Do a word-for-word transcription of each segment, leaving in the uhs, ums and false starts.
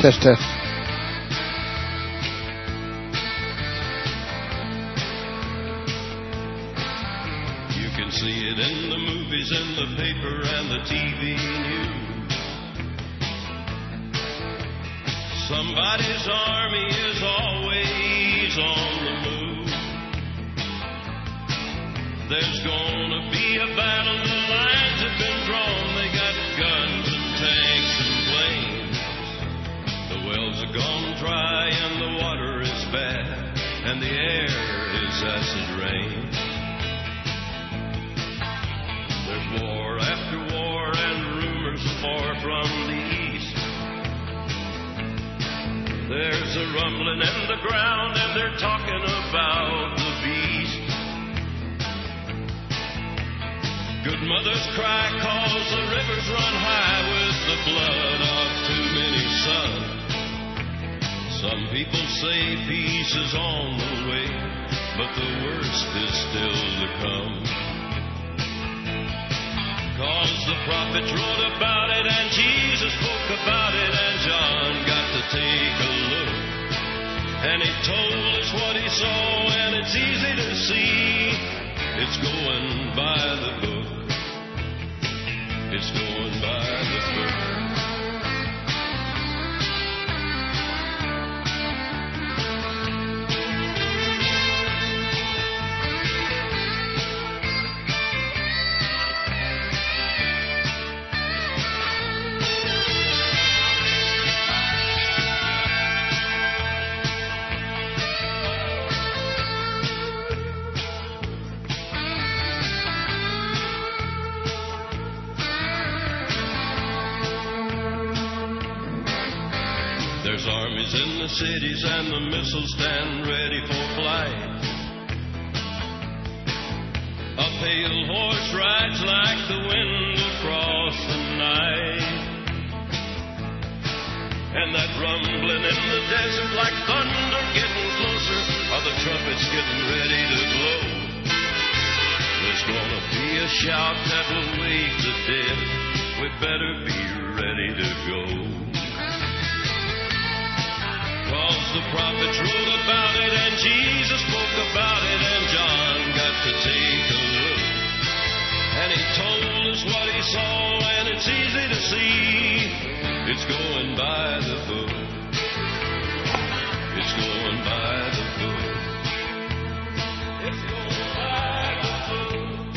Test, test. You can see it in the movies, in the paper, and the T V news. Somebody's army is always on the move. There's gonna be a battle, the lines have been drawn. They got guns and tanks and planes. The wells are gone dry and the water is bad, and the air is acid rain. There's war after war and rumors of war from the east. There's a rumbling in the ground and they're talking about the beast. Good mothers cry cause the rivers run high with the blood of too many sons. Some people say peace is on the way, but the worst is still to come. Cause the prophets wrote about it and Jesus spoke about it and John got to take a look. And he told us what he saw and it's easy to see. It's going by the book. It's going by the book. There's armies in the cities and the missiles stand ready for flight. A pale horse rides like the wind across the night. And that rumbling in the desert like thunder getting closer, are the trumpets getting ready to blow. There's gonna be a shout that will wake the dead. We better be ready to go. Cause the prophets wrote about it and Jesus spoke about it and John got to take a look. And he told us what he saw and it's easy to see. It's going by the book. It's going by the book. It's going by the book.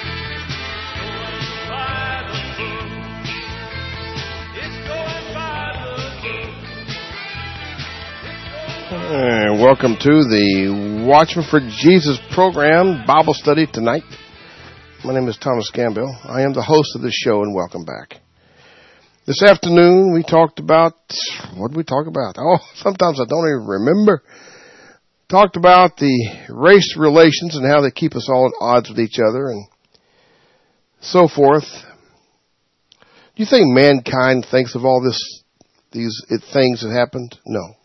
Going by the book. It's going by the book. And welcome to the Watchman for Jesus program, Bible study tonight. My name is Thomas Gambill. I am the host of this show, and welcome back. This afternoon, we talked about, what did we talk about? Oh, sometimes I don't even remember. Talked about the race relations and how they keep us all at odds with each other and so forth. Do you think mankind thinks of all this, these things that happened? No.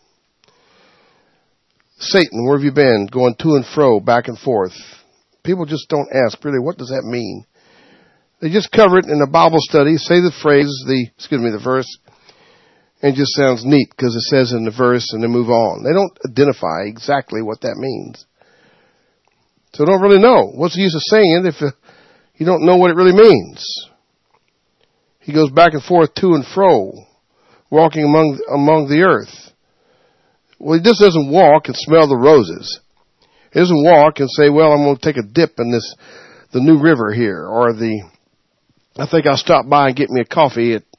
Satan, where have you been? Going to and fro, back and forth. People just don't ask, really, what does that mean? They just cover it in a Bible study, say the phrase, the, excuse me, the verse, and it just sounds neat because it says in the verse and then move on. They don't identify exactly what that means. So don't really know. What's the use of saying it if you don't know what it really means? He goes back and forth, to and fro, walking among, among the earth. Well, he just doesn't walk and smell the roses. He doesn't walk and say, well, I'm going to take a dip in this, the new river here, or the, I think I'll stop by and get me a coffee at,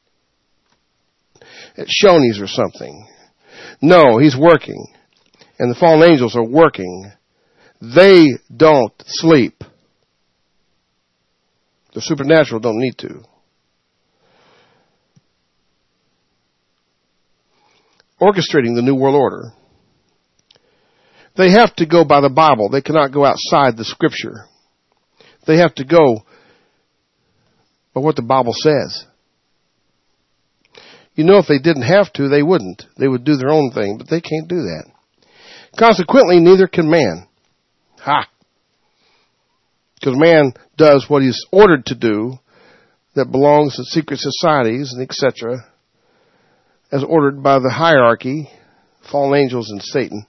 at Shoney's or something. No, he's working. And the fallen angels are working. They don't sleep. The supernatural don't need to. Orchestrating the New World Order. They have to go by the Bible. They cannot go outside the Scripture. They have to go by what the Bible says. You know, if they didn't have to, they wouldn't. They would do their own thing, but they can't do that. Consequently, neither can man. Ha! Because man does what he's ordered to do that belongs to secret societies and et cetera. as ordered by the hierarchy, fallen angels and Satan.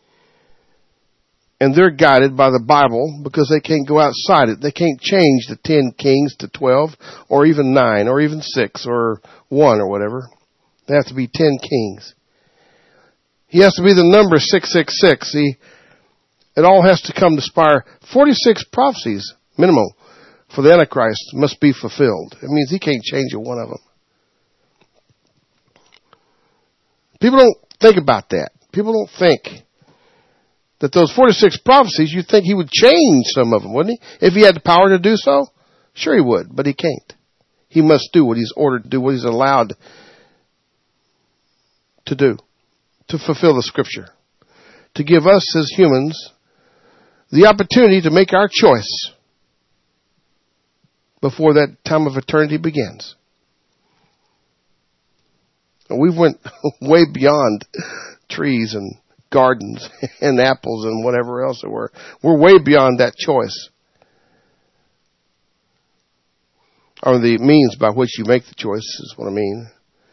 And they're guided by the Bible because they can't go outside it. They can't change the ten kings to twelve or even nine or even six or one or whatever. They have to be ten kings. He has to be the number six six six. See, it all has to come to spire. forty-six prophecies, minimum, for the Antichrist must be fulfilled. It means he can't change a one of them. People don't think about that. People don't think that those forty-six prophecies, you'd think he would change some of them, wouldn't he? If he had the power to do so, sure he would, but he can't. He must do what he's ordered to do, what he's allowed to do, to fulfill the Scripture, to give us as humans the opportunity to make our choice before that time of eternity begins. And we've went way beyond trees and gardens and apples and whatever else there were. We're way beyond that choice, or the means by which you make the choice is what I mean.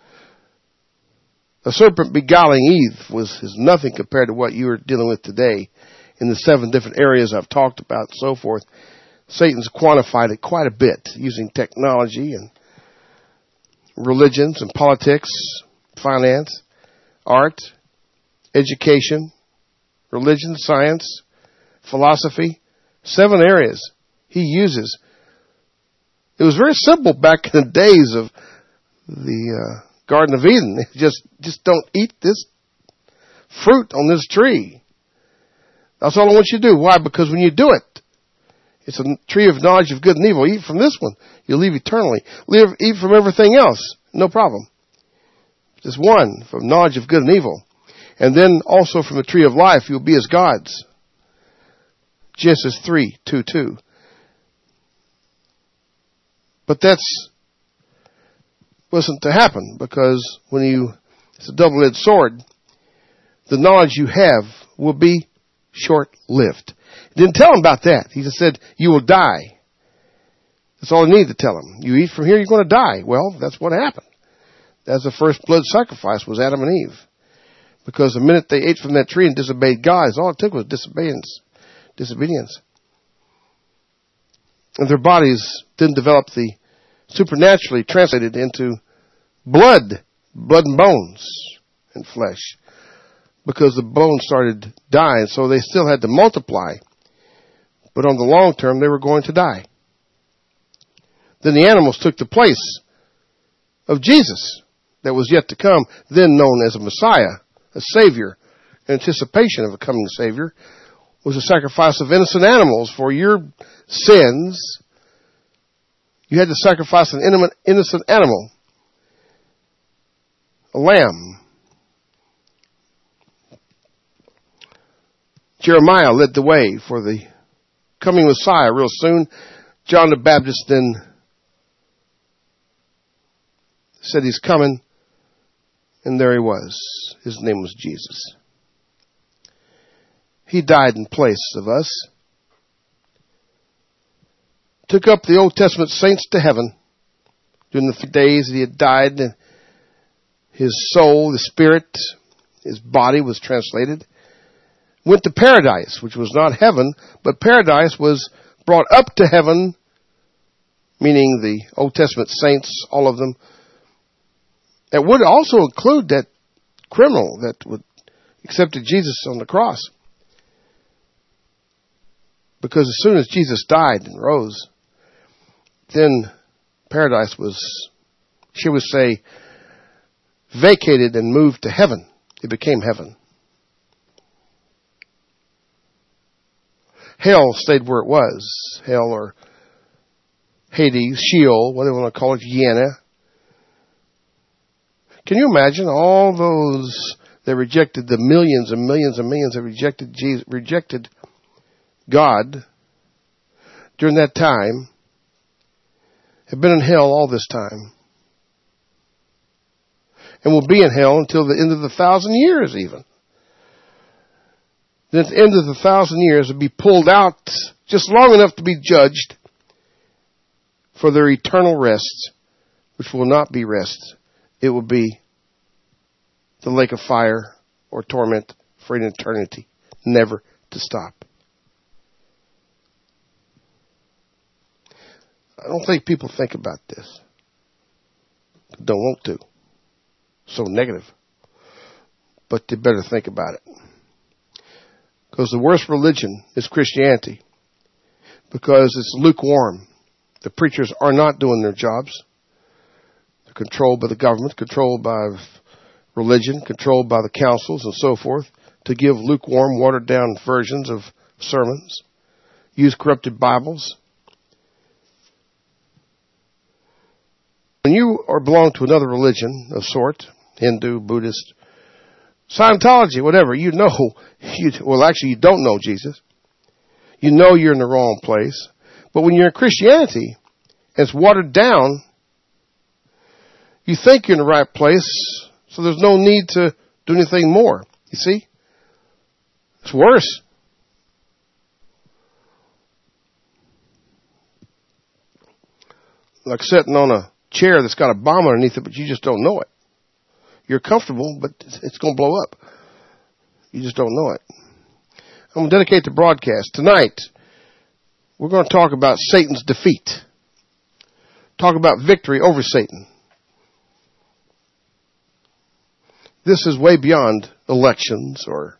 The serpent beguiling Eve was is nothing compared to what you are dealing with today in the seven different areas I've talked about and so forth. Satan's quantified it quite a bit using technology and religions and politics, finance, art, education, religion, science, philosophy. Seven areas he uses. It was very simple back in the days of the uh, Garden of Eden. Just, just don't eat this fruit on this tree. That's all I want you to do. Why? Because when you do it, it's a tree of knowledge of good and evil. Eat from this one, you'll live eternally. Live, eat from everything else, no problem. Just one, from knowledge of good and evil. And then also from the tree of life, you'll be as gods. Genesis three, two, two. But that's wasn't to happen, because when you, it's a double-edged sword, the knowledge you have will be short-lived. He didn't tell him about that. He just said, you will die. That's all he needed to tell him. You eat from here, you're going to die. Well, that's what happened. That's the first blood sacrifice was Adam and Eve. Because the minute they ate from that tree and disobeyed God, all it took was disobedience. Disobedience. And their bodies didn't develop the supernaturally translated into blood, blood and bones and flesh. Because the bones started dying, so they still had to multiply. But on the long term, they were going to die. Then the animals took the place of Jesus that was yet to come, then known as a Messiah, a Savior. In anticipation of a coming Savior was a sacrifice of innocent animals for your sins. You had to sacrifice an innocent animal, a lamb. Jeremiah led the way for the coming Messiah real soon. John the Baptist then said he's coming, and there he was. His name was Jesus. He died in place of us. Took up the Old Testament saints to heaven during the three days that he had died. His soul, the spirit, his body was translated. Went to paradise, which was not heaven, but paradise was brought up to heaven, meaning the Old Testament saints, all of them. That would also include that criminal that would accepted Jesus on the cross. Because as soon as Jesus died and rose, then paradise was, she would say, vacated and moved to heaven. It became heaven. Hell stayed where it was. Hell or Hades, Sheol, whatever you want to call it, Gehenna. Can you imagine all those that rejected the millions and millions and millions that rejected Jesus, rejected God during that time, have been in hell all this time, and will be in hell until the end of the thousand years even. Then at the end of the thousand years will be pulled out just long enough to be judged for their eternal rest, which will not be rest. It will be the lake of fire or torment for an eternity, never to stop. I don't think people think about this. Don't want to. So negative. But they better think about it. Because the worst religion is Christianity. Because it's lukewarm. The preachers are not doing their jobs. They're controlled by the government, controlled by religion, controlled by the councils and so forth, to give lukewarm, watered-down versions of sermons, use corrupted Bibles. When you are belong to another religion of sort, Hindu, Buddhist, Scientology, whatever, you know, you, well, actually, you don't know Jesus. You know you're in the wrong place. But when you're in Christianity, and it's watered down, you think you're in the right place, so there's no need to do anything more. You see? It's worse. Like sitting on a chair that's got a bomb underneath it, but you just don't know it. You're comfortable, but it's going to blow up. You just don't know it. I'm going to dedicate the broadcast. Tonight, we're going to talk about Satan's defeat. Talk about victory over Satan. This is way beyond elections or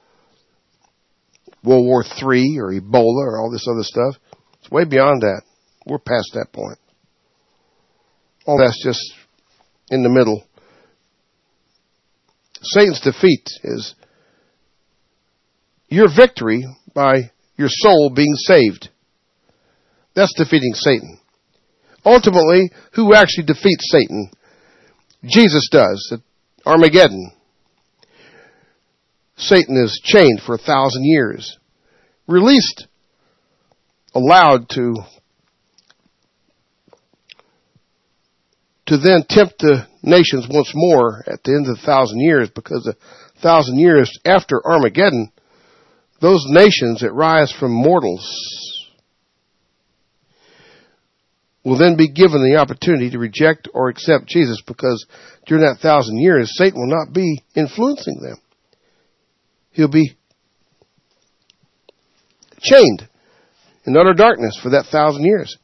World War Three or Ebola or all this other stuff. It's way beyond that. We're past that point. All that's just in the middle. Satan's defeat is your victory by your soul being saved. That's defeating Satan. Ultimately, who actually defeats Satan? Jesus does at Armageddon. Satan is chained for a thousand years, released, allowed to to then tempt the nations once more at the end of the thousand years, because a thousand years after Armageddon, those nations that rise from mortals will then be given the opportunity to reject or accept Jesus, because during that thousand years, Satan will not be influencing them. He'll be chained in utter darkness for that thousand years.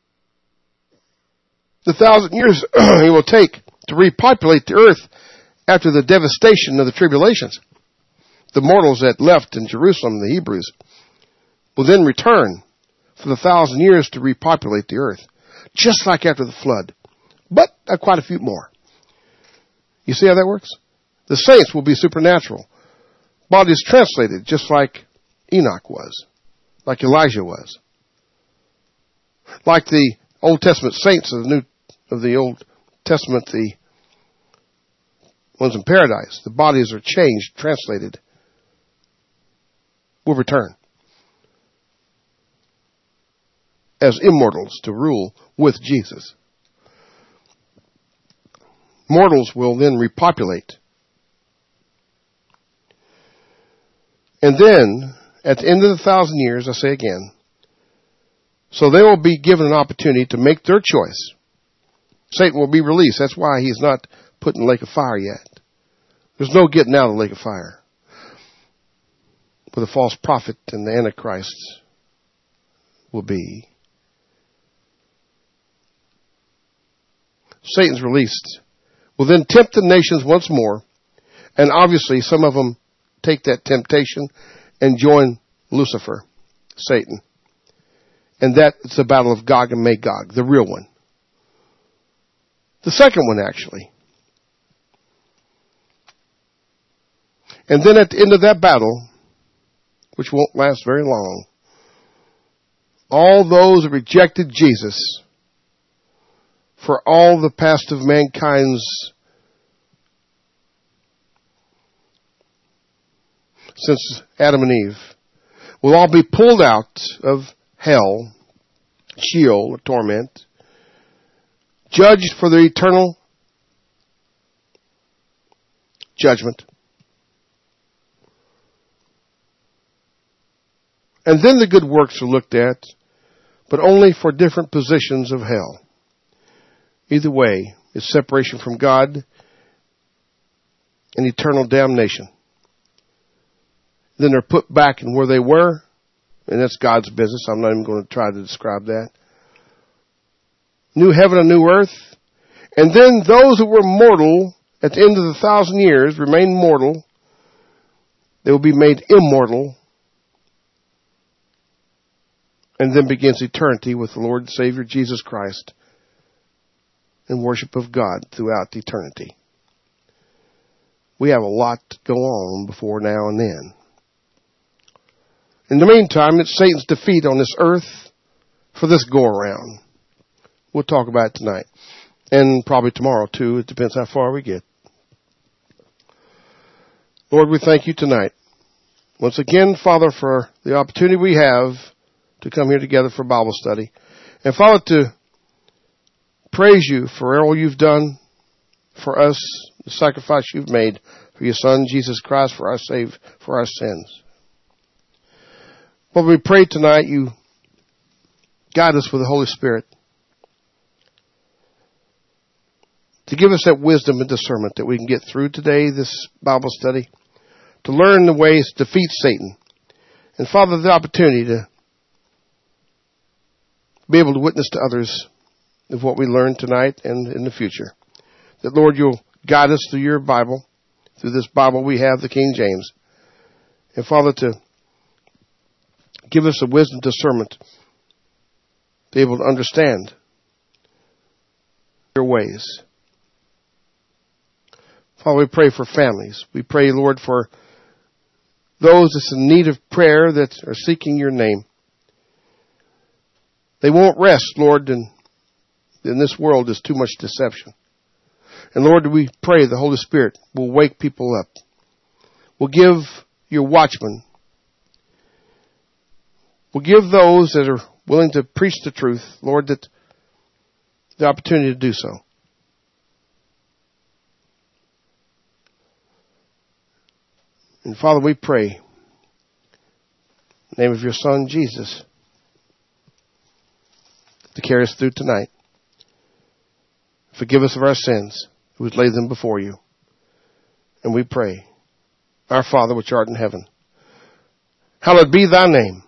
The thousand years he will take to repopulate the earth after the devastation of the tribulations. The mortals that left in Jerusalem, the Hebrews, will then return for the thousand years to repopulate the earth, just like after the flood, but uh, quite a few more. You see how that works? The saints will be supernatural. Bodies translated, just like Enoch was, like Elijah was, like the Old Testament saints of the New of the Old Testament, the ones in paradise. The bodies are changed, translated, will return as immortals to rule with Jesus. Mortals will then repopulate. And then, at the end of the thousand years, I say again, so they will be given an opportunity to make their choice. Satan will be released. That's why he's not put in the lake of fire yet. There's no getting out of the lake of fire where the false prophet and the Antichrist will be. Satan's released. Will then tempt the nations once more, and obviously some of them take that temptation and join Lucifer, Satan. And that's the battle of Gog and Magog, the real one. The second one, actually. And then at the end of that battle, which won't last very long, all those who rejected Jesus for all the past of mankind's since Adam and Eve will all be pulled out of hell, Sheol, or torment, judged for their eternal judgment. And then the good works are looked at, but only for different positions of hell. Either way, it's separation from God and eternal damnation. Then they're put back in where they were, and that's God's business. I'm not even going to try to describe that. New heaven and new earth. And then those who were mortal at the end of the thousand years remain mortal. They will be made immortal. And then begins eternity with the Lord and Savior Jesus Christ and worship of God throughout eternity. We have a lot to go on before now and then. In the meantime, it's Satan's defeat on this earth for this go-around. We'll talk about it tonight. And probably tomorrow, too. It depends how far we get. Lord, we thank you tonight. Once again, Father, for the opportunity we have to come here together for Bible study. And, Father, to praise you for all you've done for us, the sacrifice you've made for your Son, Jesus Christ, for our save, for our sins. Lord, we pray tonight you guide us with the Holy Spirit to give us that wisdom and discernment that we can get through today, this Bible study, to learn the ways to defeat Satan. And, Father, the opportunity to be able to witness to others of what we learned tonight and in the future. That, Lord, you'll guide us through your Bible, through this Bible we have, the King James. And, Father, to give us a wisdom discernment to be able to understand your ways. Father, we pray for families. We pray, Lord, for those that's in need of prayer that are seeking your name. They won't rest, Lord, in, in this world there's too much deception. And Lord, we pray the Holy Spirit will wake people up. Will give your watchmen, will give those that are willing to preach the truth, Lord, that the opportunity to do so. And Father, we pray in the name of your Son, Jesus, to carry us through tonight. Forgive us of our sins. We lay them before you. And we pray, our Father which art in heaven, hallowed be thy name.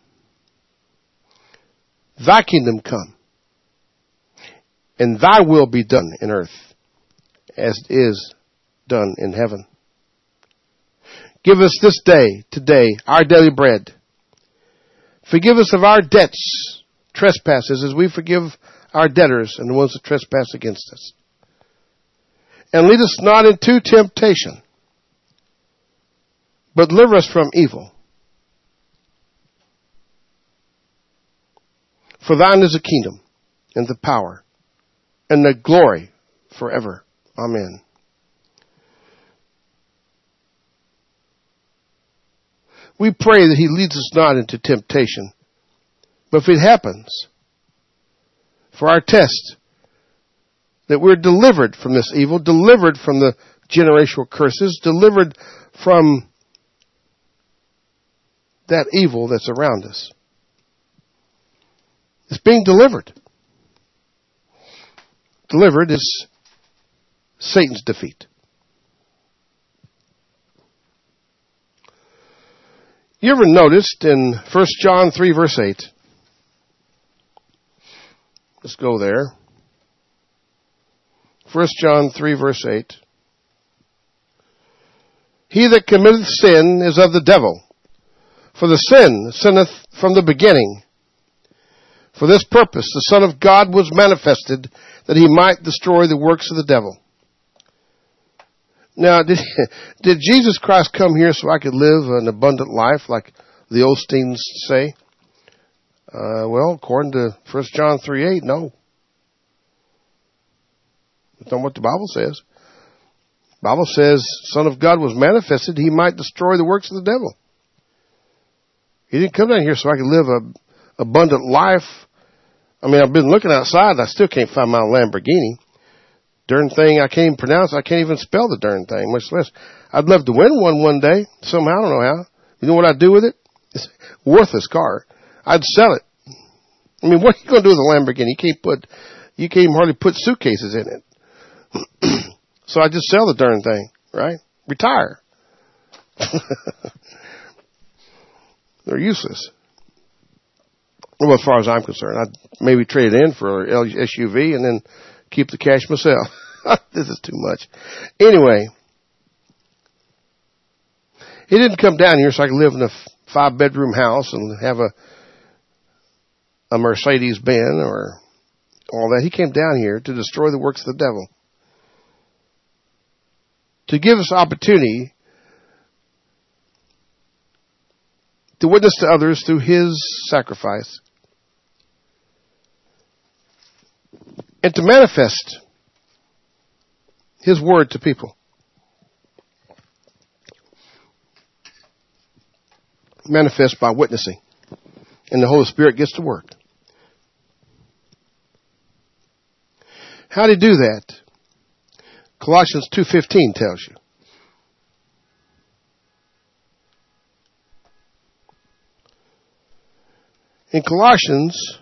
Thy kingdom come, and thy will be done in earth as it is done in heaven. Give us this day, today, our daily bread. Forgive us of our debts, trespasses, as we forgive our debtors and the ones that trespass against us. And lead us not into temptation, but deliver us from evil. For thine is the kingdom, and the power, and the glory forever. Amen. We pray that he leads us not into temptation, but if it happens, for our test, that we're delivered from this evil, delivered from the generational curses, delivered from that evil that's around us. It's being delivered. Delivered is Satan's defeat. You ever noticed in First John three, verse eight? Let's go there. First John three, verse eight. He that committeth sin is of the devil, for the sin sinneth from the beginning. For this purpose the Son of God was manifested, that he might destroy the works of the devil. Now, did, did Jesus Christ come here so I could live an abundant life like the Osteens say? Uh, well, according to First John three eight, no. That's not what the Bible says. The Bible says, Son of God was manifested, he might destroy the works of the devil. He didn't come down here so I could live an abundant life. I mean, I've been looking outside, and I still can't find my Lamborghini. Darn thing I can't even pronounce. I can't even spell the darn thing, much less. I'd love to win one one day. Somehow, I don't know how. You know what I'd do with it? It's a worthless car. I'd sell it. I mean, what are you going to do with a Lamborghini? You can't put, you can't even hardly put suitcases in it. So I just sell the darn thing, right? retire. They're useless. Well, as far as I'm concerned, I'd maybe trade it in for an S U V and then keep the cash myself. This is too much. Anyway, he didn't come down here so I could live in a five-bedroom house and have a a Mercedes-Benz or all that. He came down here to destroy the works of the devil, to give us opportunity to witness to others through his sacrifice, and to manifest his word to people. Manifest by witnessing. And the Holy Spirit gets to work. How do you do that? Colossians two fifteen tells you. In Colossians,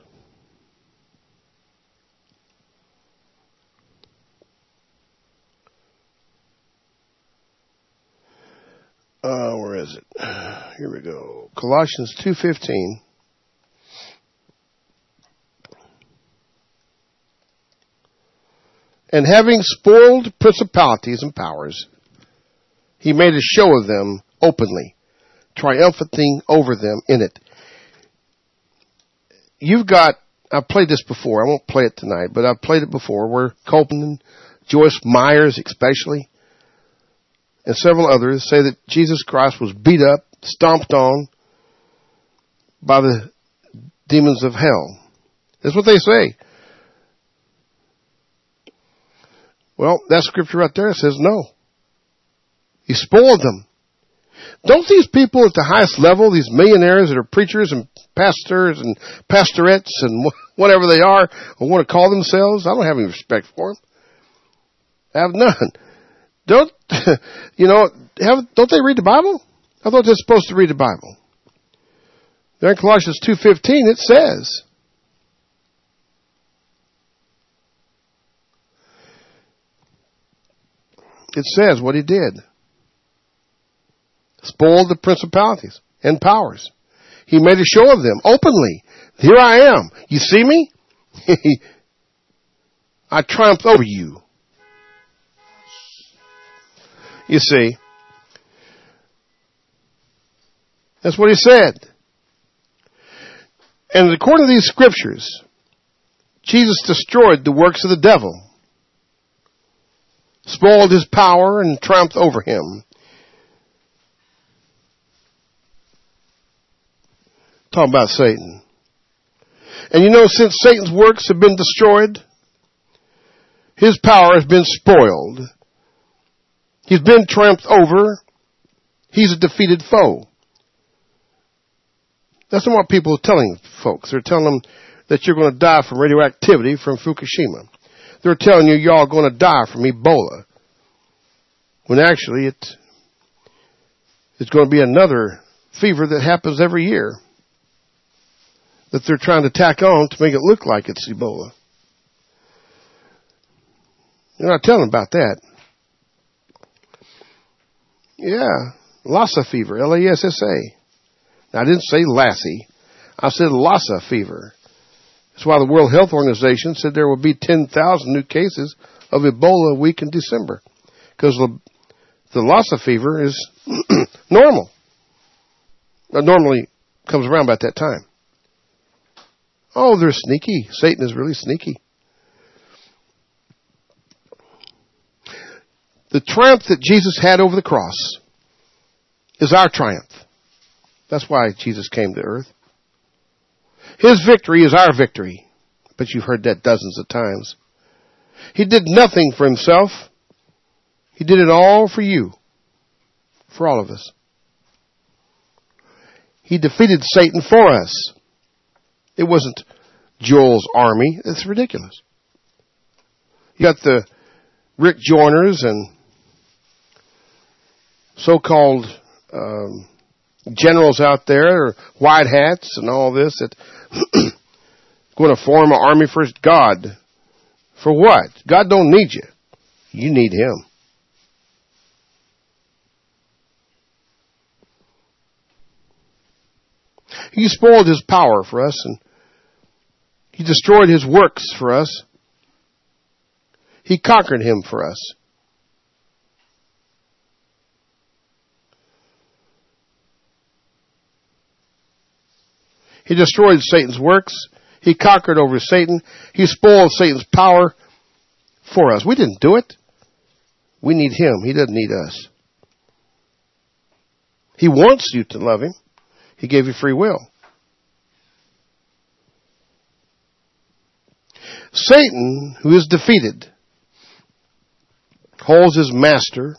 uh, where is it? Here we go. Colossians two fifteen. And having spoiled principalities and powers, he made a show of them openly, triumphing over them in it. You've got, I've played this before, I won't play it tonight, but I've played it before, where Copeland and Joyce Myers especially, and several others say that Jesus Christ was beat up, stomped on by the demons of hell. That's what they say. Well, that scripture right there says no. He spoiled them. Don't these people at the highest level, these millionaires that are preachers and pastors and pastorettes and whatever they are, or want to call themselves, I don't have any respect for them. I have none. Don't, you know, have, don't they read the Bible? I thought they're supposed to read the Bible. There in Colossians two fifteen it says, it says what he did. Spoiled the principalities and powers. He made a show of them openly. Here I am. You see me? I triumphed over you. You see. That's what he said. And according to these scriptures, Jesus destroyed the works of the devil, spoiled his power, and triumphed over him. Talking about Satan. And you know, since Satan's works have been destroyed, his power has been spoiled. He's been triumphed over. He's a defeated foe. That's not what people are telling folks. They're telling them that you're going to die from radioactivity from Fukushima. They're telling you y'all are going to die from Ebola. When actually it, it's going to be another fever that happens every year that they're trying to tack on to make it look like it's Ebola. You're not telling about that. Yeah, Lassa fever, L A S S A. Now, I didn't say Lassie. I said Lassa fever. That's why the World Health Organization said there will be ten thousand new cases of Ebola a week in December. Because the, the Lassa fever is normal. It normally comes around about that time. Oh, they're sneaky. Satan is really sneaky. The triumph that Jesus had over the cross is our triumph. That's why Jesus came to earth. His victory is our victory. But you've heard that dozens of times. He did nothing for himself. He did it all for you. For all of us. He defeated Satan for us. It wasn't Joel's army. It's ridiculous. You got the Rick Joyners and so-called um, generals out there, or white hats and all this, that going to form an army for God. For what? God don't need you. You need him. He spoiled his power for us, and he destroyed his works for us. He conquered him for us. He destroyed Satan's works. He conquered over Satan. He spoiled Satan's power for us. We didn't do it. We need him. He doesn't need us. He wants you to love him. He gave you free will. Satan, who is defeated, holds his master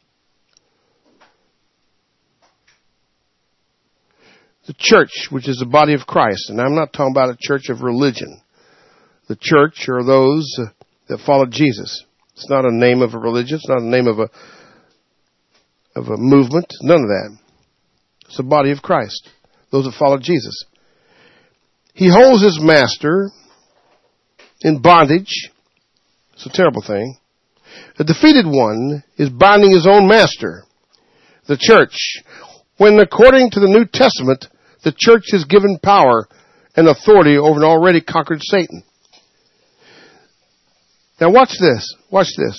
the church, which is the body of Christ. And I'm not talking about a church of religion. The church are those that follow Jesus. It's not a name of a religion. It's not a name of a of a movement. None of that. It's the body of Christ. Those that follow Jesus. He holds his master in bondage. It's a terrible thing. The defeated one is binding his own master, the church, when according to the New Testament, the church is given power and authority over an already conquered Satan. Now watch this. Watch this.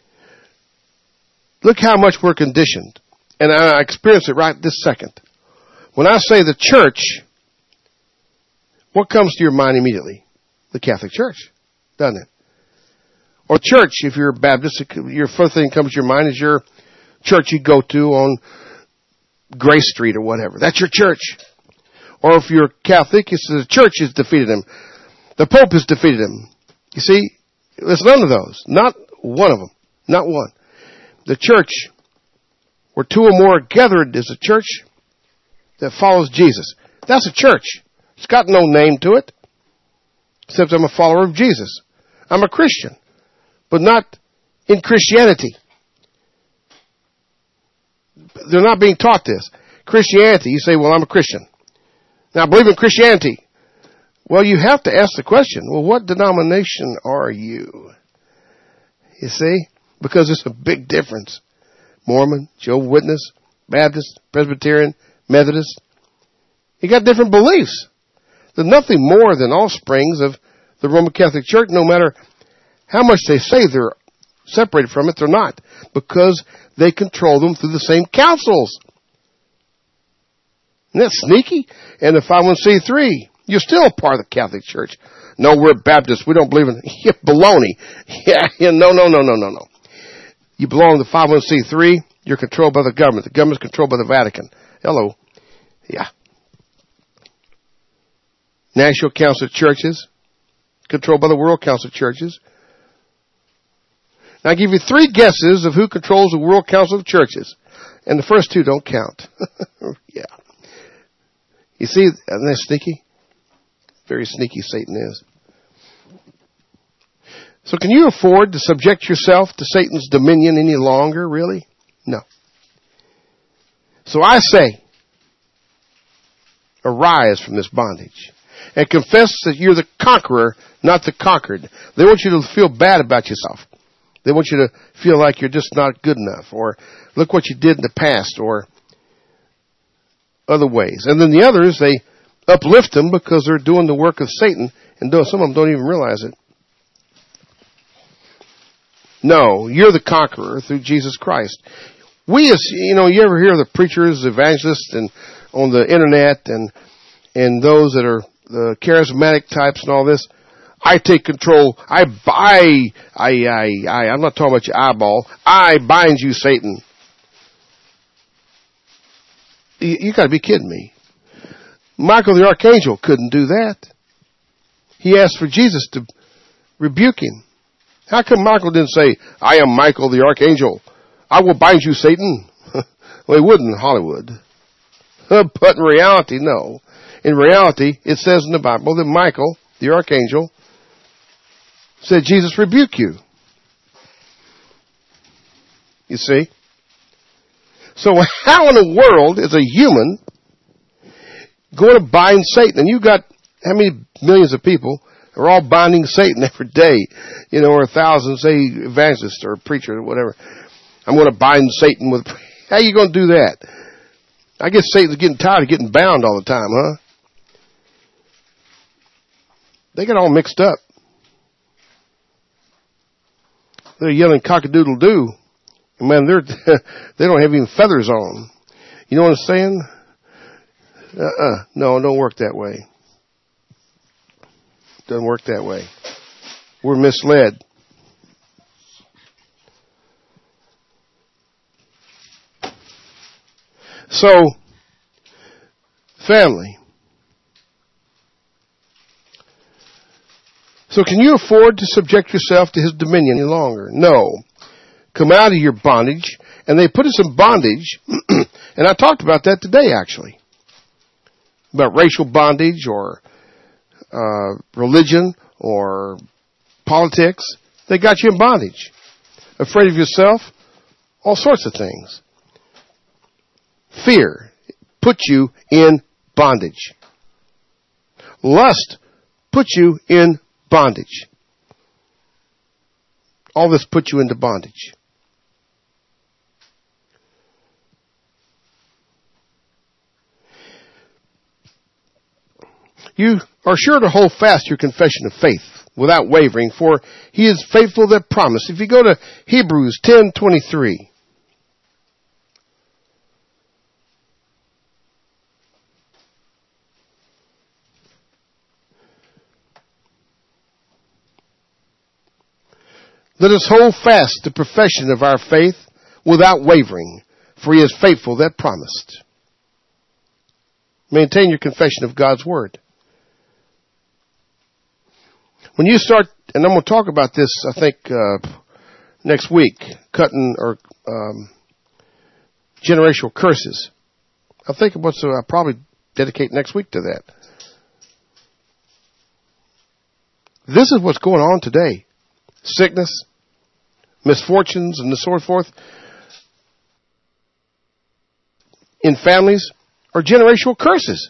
Look how much we're conditioned. And I experience it right this second. When I say the church, what comes to your mind immediately? The Catholic Church, doesn't it? Or church, if you're a Baptist, your first thing that comes to your mind is your church you go to on Grace Street or whatever. That's your church. Or if you're Catholic, it's the church has defeated him. The Pope has defeated him. You see, there's none of those. Not one of them. Not one. The church, where two or more are gathered, is a church that follows Jesus. That's a church. It's got no name to it, except I'm a follower of Jesus. I'm a Christian, but not in Christianity. They're not being taught this. Christianity, you say, well, I'm a Christian. Now, I believe in Christianity. Well, you have to ask the question, well, what denomination are you? You see? Because it's a big difference. Mormon, Jehovah's Witness, Baptist, Presbyterian, Methodist. You got different beliefs. They're nothing more than offsprings of the Roman Catholic Church, no matter how much they say they're separated from it, they're not. Because they control them through the same councils. Isn't that sneaky? And the five oh one c three, you're still a part of the Catholic Church. No, we're Baptists. We don't believe in yeah, baloney. Yeah, yeah, no, no, no, no, no, no. You belong to the five oh one c three. You're controlled by the government. The government's controlled by the Vatican. Hello. Yeah. National Council of Churches, controlled by the World Council of Churches. Now, I'll give you three guesses of who controls the World Council of Churches. And the first two don't count. Yeah. You see, isn't that sneaky? Very sneaky Satan is. So can you afford to subject yourself to Satan's dominion any longer, really? No. So I say, arise from this bondage and confess that you're the conqueror, not the conquered. They want you to feel bad about yourself. They want you to feel like you're just not good enough, or look what you did in the past, or other ways. And then the others, they uplift them because they're doing the work of Satan, and some of them don't even realize it. No, you're the conqueror through Jesus Christ. We, as you know, you ever hear the preachers, evangelists, and on the internet, and and those that are the charismatic types and all this. I take control. I buy. I. I. I. I'm not talking about your eyeball. I bind you, Satan. You, you got to be kidding me. Michael the archangel couldn't do that. He asked for Jesus to rebuke him. How come Michael didn't say, I am Michael the archangel. I will bind you, Satan. Well, he wouldn't in Hollywood. But in reality, no. In reality, it says in the Bible that Michael, the archangel, said, Jesus rebuke you. You see? So how in the world is a human going to bind Satan? And you got how many millions of people are all binding Satan every day? You know, or a thousand, say, evangelists or preacher or whatever. I'm going to bind Satan with... How are you going to do that? I guess Satan's getting tired of getting bound all the time, huh? They get all mixed up. They're yelling cock-a-doodle-doo. Man, they're, they don't have even feathers on. You know what I'm saying? Uh-uh. No, it don't work that way. Doesn't work that way. We're misled. So, family. So can you afford to subject yourself to his dominion any longer? No. Come out of your bondage. And they put us in bondage. And I talked about that today, actually. About racial bondage or uh, religion or politics. They got you in bondage. Afraid of yourself. All sorts of things. Fear put you in bondage. Lust put you in bondage. All this put you into bondage. You are sure to hold fast your confession of faith without wavering, for he is faithful that promised. If you go to Hebrews ten twenty-three. Let us hold fast the profession of our faith without wavering, for he is faithful that promised. Maintain your confession of God's word. When you start, and I'm going to talk about this, I think, uh, next week, cutting or um, generational curses. I think what's uh, I'll probably dedicate next week to that. This is what's going on today. Sickness, misfortunes, and so forth in families are generational curses.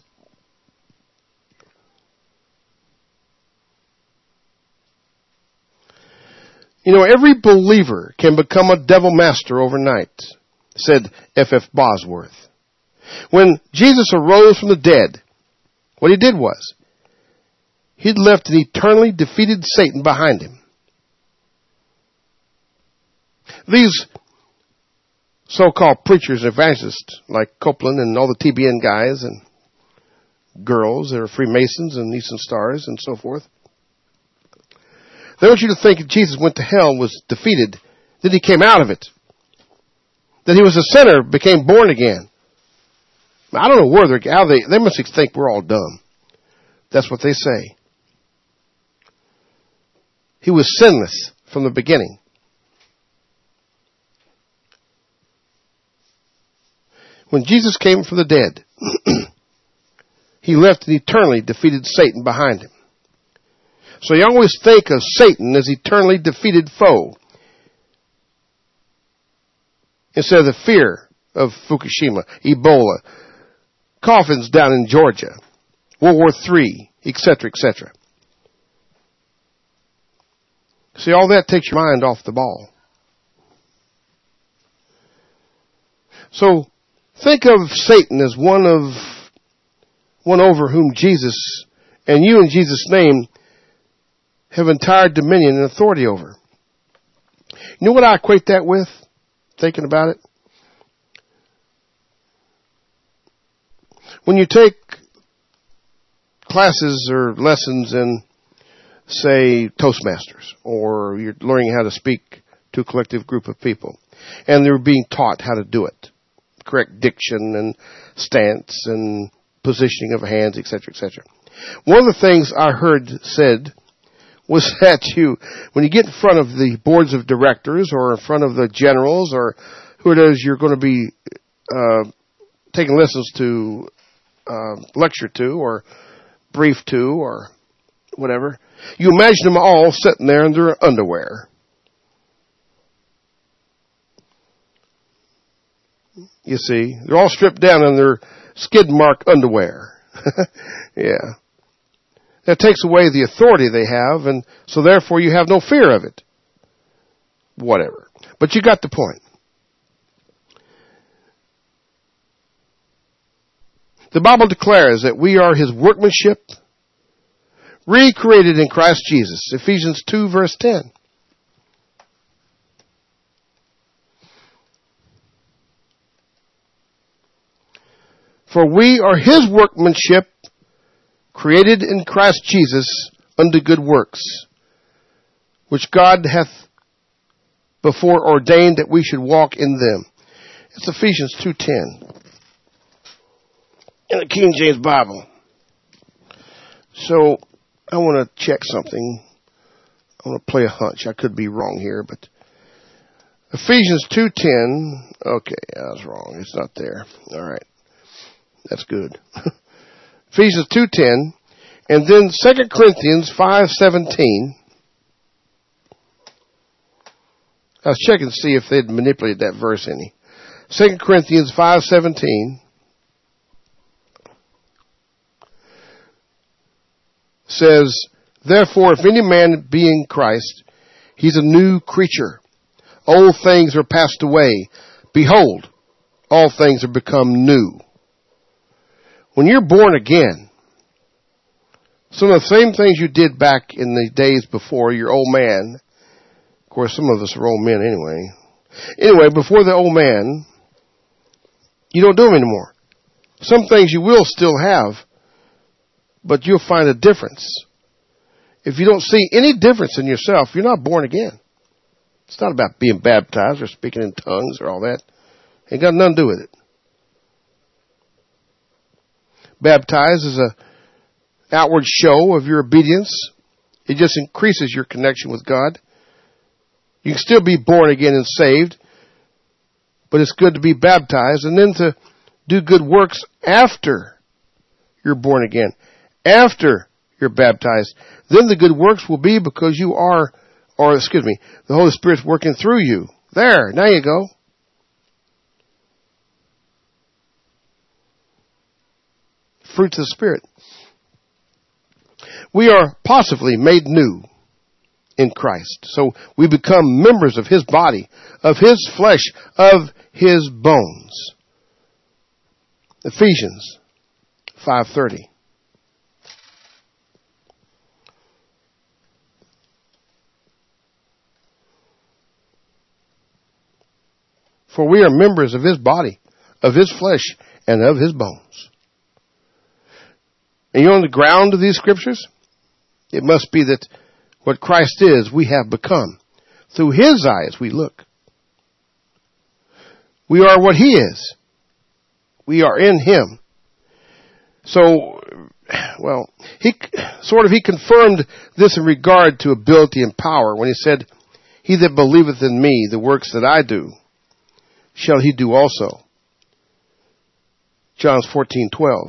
You know, every believer can become a devil master overnight, said F F Bosworth. When Jesus arose from the dead, what he did was, he'd left an eternally defeated Satan behind him. These so-called preachers and evangelists like Copeland and all the T B N guys and girls that are Freemasons and Eastern Stars and so forth, they want you to think that Jesus went to hell and was defeated, that he came out of it, that he was a sinner, became born again. I don't know where they're, how they, they must think we're all dumb. That's what they say. He was sinless from the beginning. When Jesus came from the dead, he left an eternally defeated Satan behind him. So you always think of Satan as eternally defeated foe, instead of the fear of Fukushima, Ebola, coffins down in Georgia, World War Three, et cetera, et cetera. See, all that takes your mind off the ball. So think of Satan as one of one over whom Jesus and you in Jesus' name have entire dominion and authority over. You know what I equate that with? Thinking about it. When you take classes or lessons in, say, Toastmasters, or you're learning how to speak to a collective group of people, and they're being taught how to do it. Correct diction and stance and positioning of hands, et cetera, et cetera. One of the things I heard said was that you, when you get in front of the boards of directors or in front of the generals or who it is you're going to be uh, taking lessons to, uh, lecture to or brief to or whatever, you imagine them all sitting there in their underwear. You see, they're all stripped down in their skid mark underwear. Yeah. That takes away the authority they have, and so therefore you have no fear of it. Whatever. But you got the point. The Bible declares that we are his workmanship, recreated in Christ Jesus. Ephesians two, verse ten. For we are his workmanship, created in Christ Jesus unto good works, which God hath before ordained that we should walk in them. It's Ephesians two ten in the King James Bible. So I want to check something. I want to play a hunch. I could be wrong here, but Ephesians two ten. Okay, I was wrong. It's not there. All right. That's good. Ephesians two ten, and then Second Corinthians five seventeen. I was checking to see if they'd manipulated that verse any. Second Corinthians five seventeen says, therefore, if any man be in Christ, he's a new creature. Old things are passed away. Behold, all things are become new. When you're born again, some of the same things you did back in the days before your old man, of course some of us are old men anyway, anyway, before the old man, you don't do them anymore. Some things you will still have, but you'll find a difference. If you don't see any difference in yourself, you're not born again. It's not about being baptized or speaking in tongues or all that. Ain't got nothing to do with it. Baptized is a outward show of your obedience. It just increases your connection with God. You can still be born again and saved, but it's good to be baptized and then to do good works after you're born again, after you're baptized. Then the good works will be because you are, or excuse me, the Holy Spirit's working through you. There, now you go. Fruits of the Spirit. We are possibly made new in Christ. So we become members of his body, of his flesh, of his bones. Ephesians five thirty. For we are members of his body, of his flesh, and of his bones. And you're on the ground of these scriptures? It must be that what Christ is, we have become. Through his eyes we look. We are what he is. We are in him. So, well, he sort of, he confirmed this in regard to ability and power when he said, he that believeth in me, the works that I do, shall he do also. John fourteen twelve.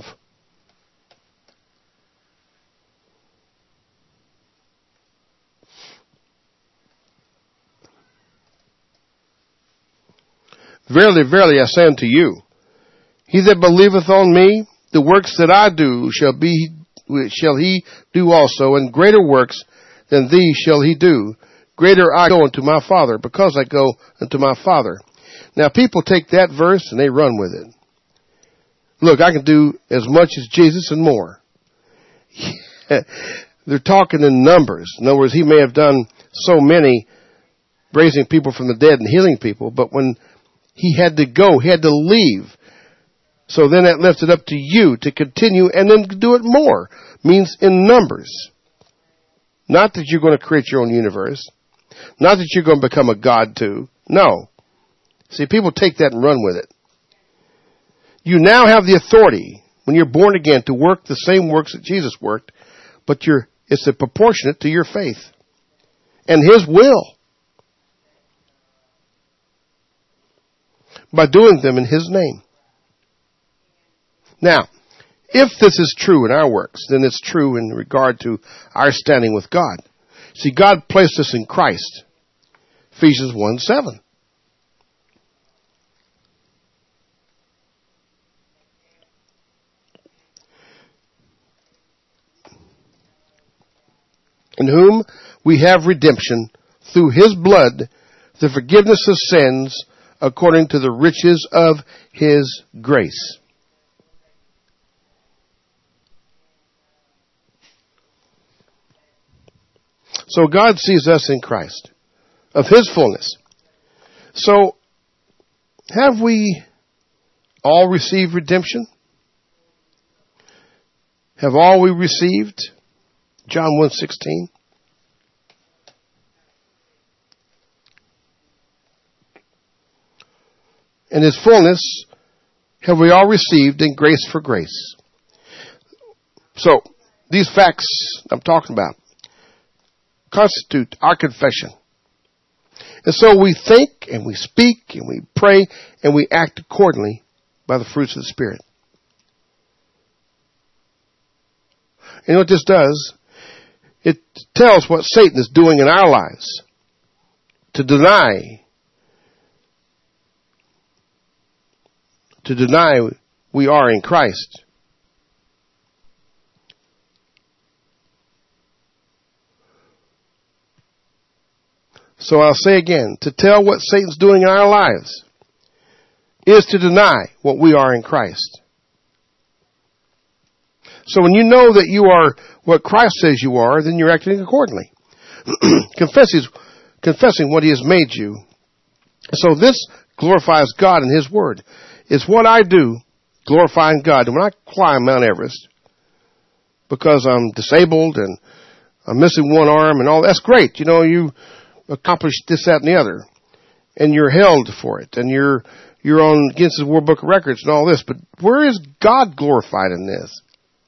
Verily, verily, I say unto you, he that believeth on me, the works that I do shall be, shall he do also, and greater works than these shall he do. Greater I go unto my Father, because I go unto my Father. Now people take that verse and they run with it. Look, I can do as much as Jesus and more. They're talking in numbers. In other words, he may have done so many, raising people from the dead and healing people, but when he had to go, he had to leave. So then that left it up to you to continue and then do it more. Means in numbers. Not that you're going to create your own universe. Not that you're going to become a god too. No. See, people take that and run with it. You now have the authority, when you're born again, to work the same works that Jesus worked, but you're, it's a proportionate to your faith and his will. By doing them in his name. Now, if this is true in our works, then it's true in regard to our standing with God. See, God placed us in Christ. Ephesians one seven. In whom we have redemption through his blood, the forgiveness of sins, according to the riches of his grace. So God sees us in Christ, of His fullness. So, have we all received redemption? Have all we received? John one sixteen. And His fullness have we all received in grace for grace. So, these facts I'm talking about constitute our confession. And so we think and we speak and we pray and we act accordingly by the fruits of the Spirit. You know what this does? It tells what Satan is doing in our lives to deny, to deny we are in Christ. So I'll say again, to tell what Satan's doing in our lives is to deny what we are in Christ. So when you know that you are what Christ says you are, then you're acting accordingly. confessing, confessing what He has made you. So this glorifies God and His Word. It's what I do, glorifying God. And when I climb Mount Everest, because I'm disabled and I'm missing one arm and all, that's great. You know, you accomplished this, that, and the other. And you're held for it. And you're, you're on Guinness World Book of Records and all this. But where is God glorified in this?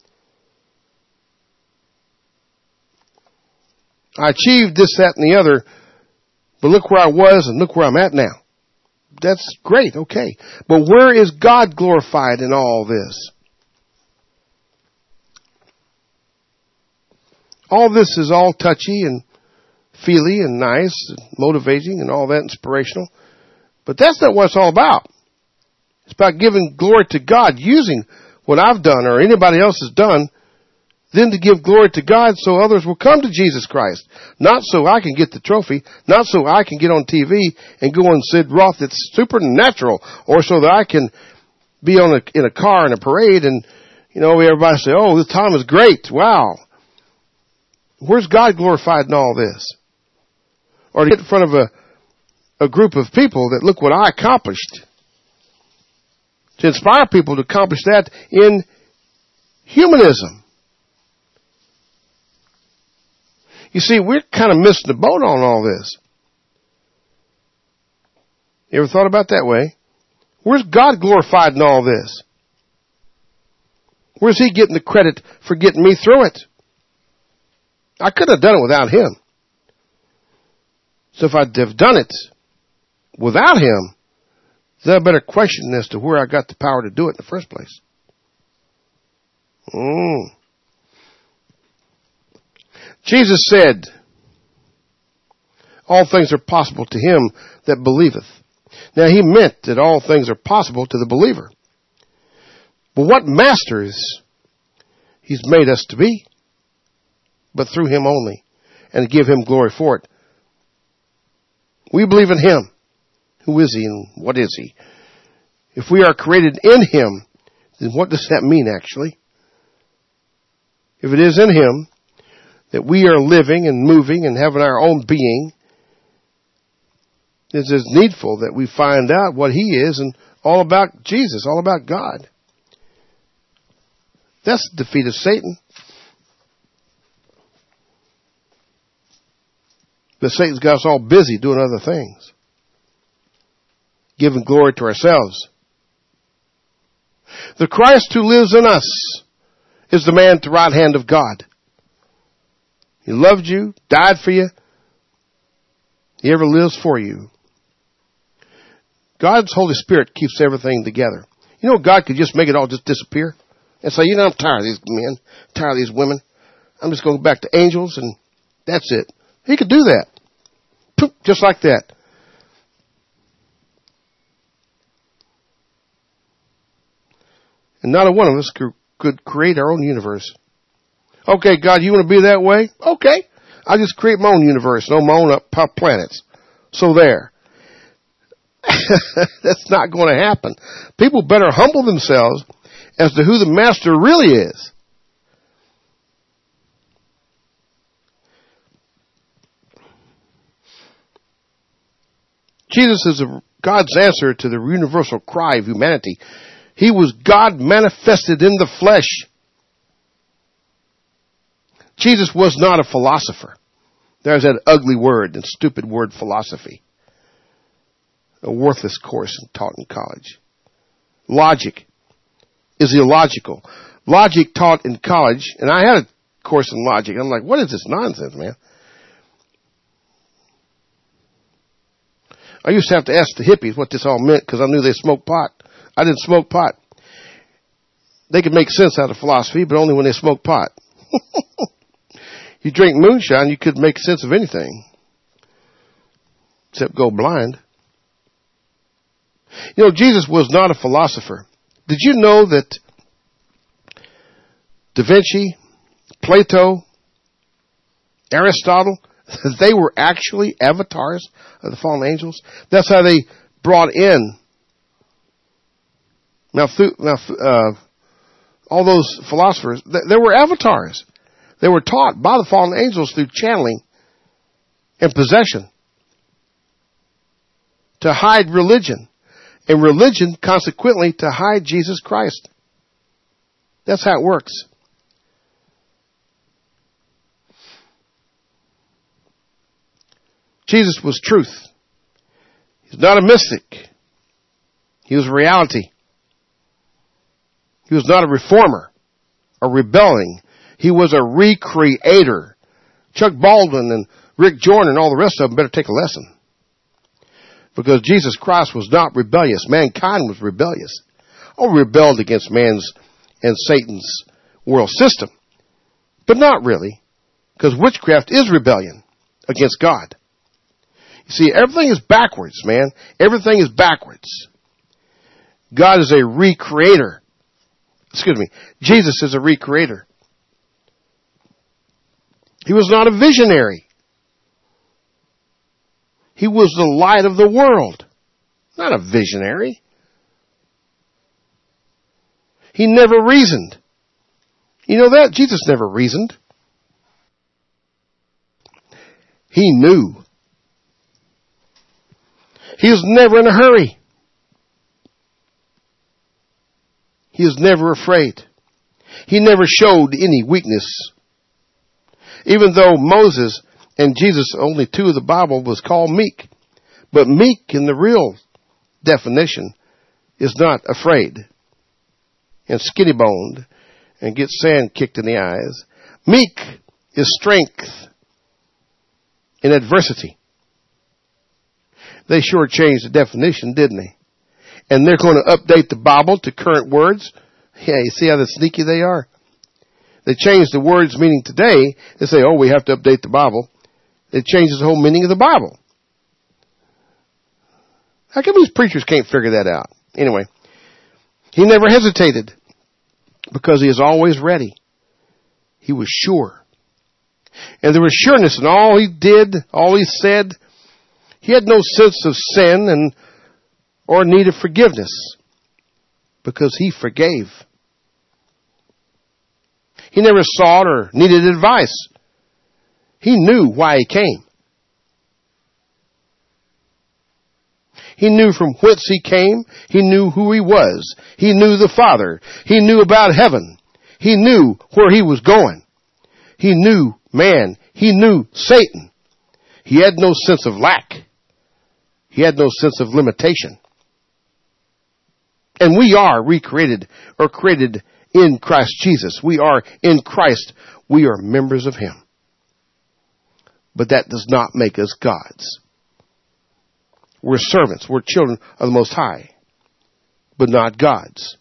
I achieved this, that, and the other, but look where I was and look where I'm at now. That's great, okay. But where is God glorified in all this? All this is all touchy and feely and nice and motivating and all that, inspirational. But that's not what it's all about. It's about giving glory to God, using what I've done or anybody else has done, then to give glory to God so others will come to Jesus Christ. Not so I can get the trophy, not so I can get on T V and go on Sid Roth that's supernatural, or so that I can be on a, in a car in a parade and, you know, everybody say, oh, this time is great. Wow. Where's God glorified in all this? Or to get in front of a, a group of people that look what I accomplished. To inspire people to accomplish that in humanism. You see, we're kind of missing the boat on all this. You ever thought about that way? Where's God glorified in all this? Where's He getting the credit for getting me through it? I couldn't have done it without Him. So if I'd have done it without Him, then I better question as to where I got the power to do it in the first place. Mm. Jesus said, all things are possible to him that believeth. Now He meant that all things are possible to the believer. But what masters He's made us to be, but through Him only, and to give Him glory for it. We believe in Him. Who is He and what is He? If we are created in Him, then what does that mean actually? If it is in Him, that we are living and moving and having our own being, it is needful that we find out what He is and all about Jesus, all about God. That's the defeat of Satan. But Satan's got us all busy doing other things, giving glory to ourselves. The Christ who lives in us is the man at the right hand of God. He loved you, died for you. He ever lives for you. God's Holy Spirit keeps everything together. You know, God could just make it all just disappear and say, you know, I'm tired of these men, tired of these women. I'm just going to go back to angels and that's it. He could do that. Just like that. And not a one of us could, could create our own universe. Okay, God, you want to be that way? Okay. I'll just create my own universe, no, my own planets. So there. That's not going to happen. People better humble themselves as to who the master really is. Jesus is a, God's answer to the universal cry of humanity. He was God manifested in the flesh. Jesus was not a philosopher. There's that ugly word and stupid word, philosophy. A worthless course taught in college. Logic is illogical. Logic taught in college, and I had a course in logic. I'm like, what is this nonsense, man? I used to have to ask the hippies what this all meant because I knew they smoked pot. I didn't smoke pot. They could make sense out of philosophy, but only when they smoked pot. You drink moonshine, you could make sense of anything. Except go blind. You know, Jesus was not a philosopher. Did you know that Da Vinci, Plato, Aristotle, they were actually avatars of the fallen angels? That's how they brought in Malthu- Malthu- uh, all those philosophers. They were avatars. They were taught by the fallen angels through channeling and possession to hide religion. And religion, consequently, to hide Jesus Christ. That's how it works. Jesus was truth. He's not a mystic. He was reality. He was not a reformer or rebelling. He was a recreator. Chuck Baldwin and Rick Jordan and all the rest of them better take a lesson. Because Jesus Christ was not rebellious. Mankind was rebellious. Oh, rebelled against man's and Satan's world system. But not really. Because witchcraft is rebellion against God. You see, everything is backwards, man. Everything is backwards. God is a recreator. Excuse me. Jesus is a recreator. He was not a visionary. He was the light of the world. Not a visionary. He never reasoned. You know that? Jesus never reasoned. He knew. He was never in a hurry. He was never afraid. He never showed any weakness. Even though Moses and Jesus, only two of the Bible, was called meek. But meek in the real definition is not afraid and skinny boned and gets sand kicked in the eyes. Meek is strength in adversity. They sure changed the definition, didn't they? And they're going to update the Bible to current words. Yeah, you see how sneaky they are? They changed the words meaning today. They say, oh, we have to update the Bible. It changes the whole meaning of the Bible. How come these preachers can't figure that out? Anyway, he never hesitated because he is always ready. He was sure. And there was sureness in all he did, all he said. He had no sense of sin and or need of forgiveness because he forgave. He never sought or needed advice. He knew why he came. He knew from whence he came. He knew who he was. He knew the Father. He knew about heaven. He knew where he was going. He knew man. He knew Satan. He had no sense of lack. He had no sense of limitation. And we are recreated or created in Christ Jesus. We are in Christ. We are members of him. But that does not make us gods. We're servants. We're children of the Most High, but not gods.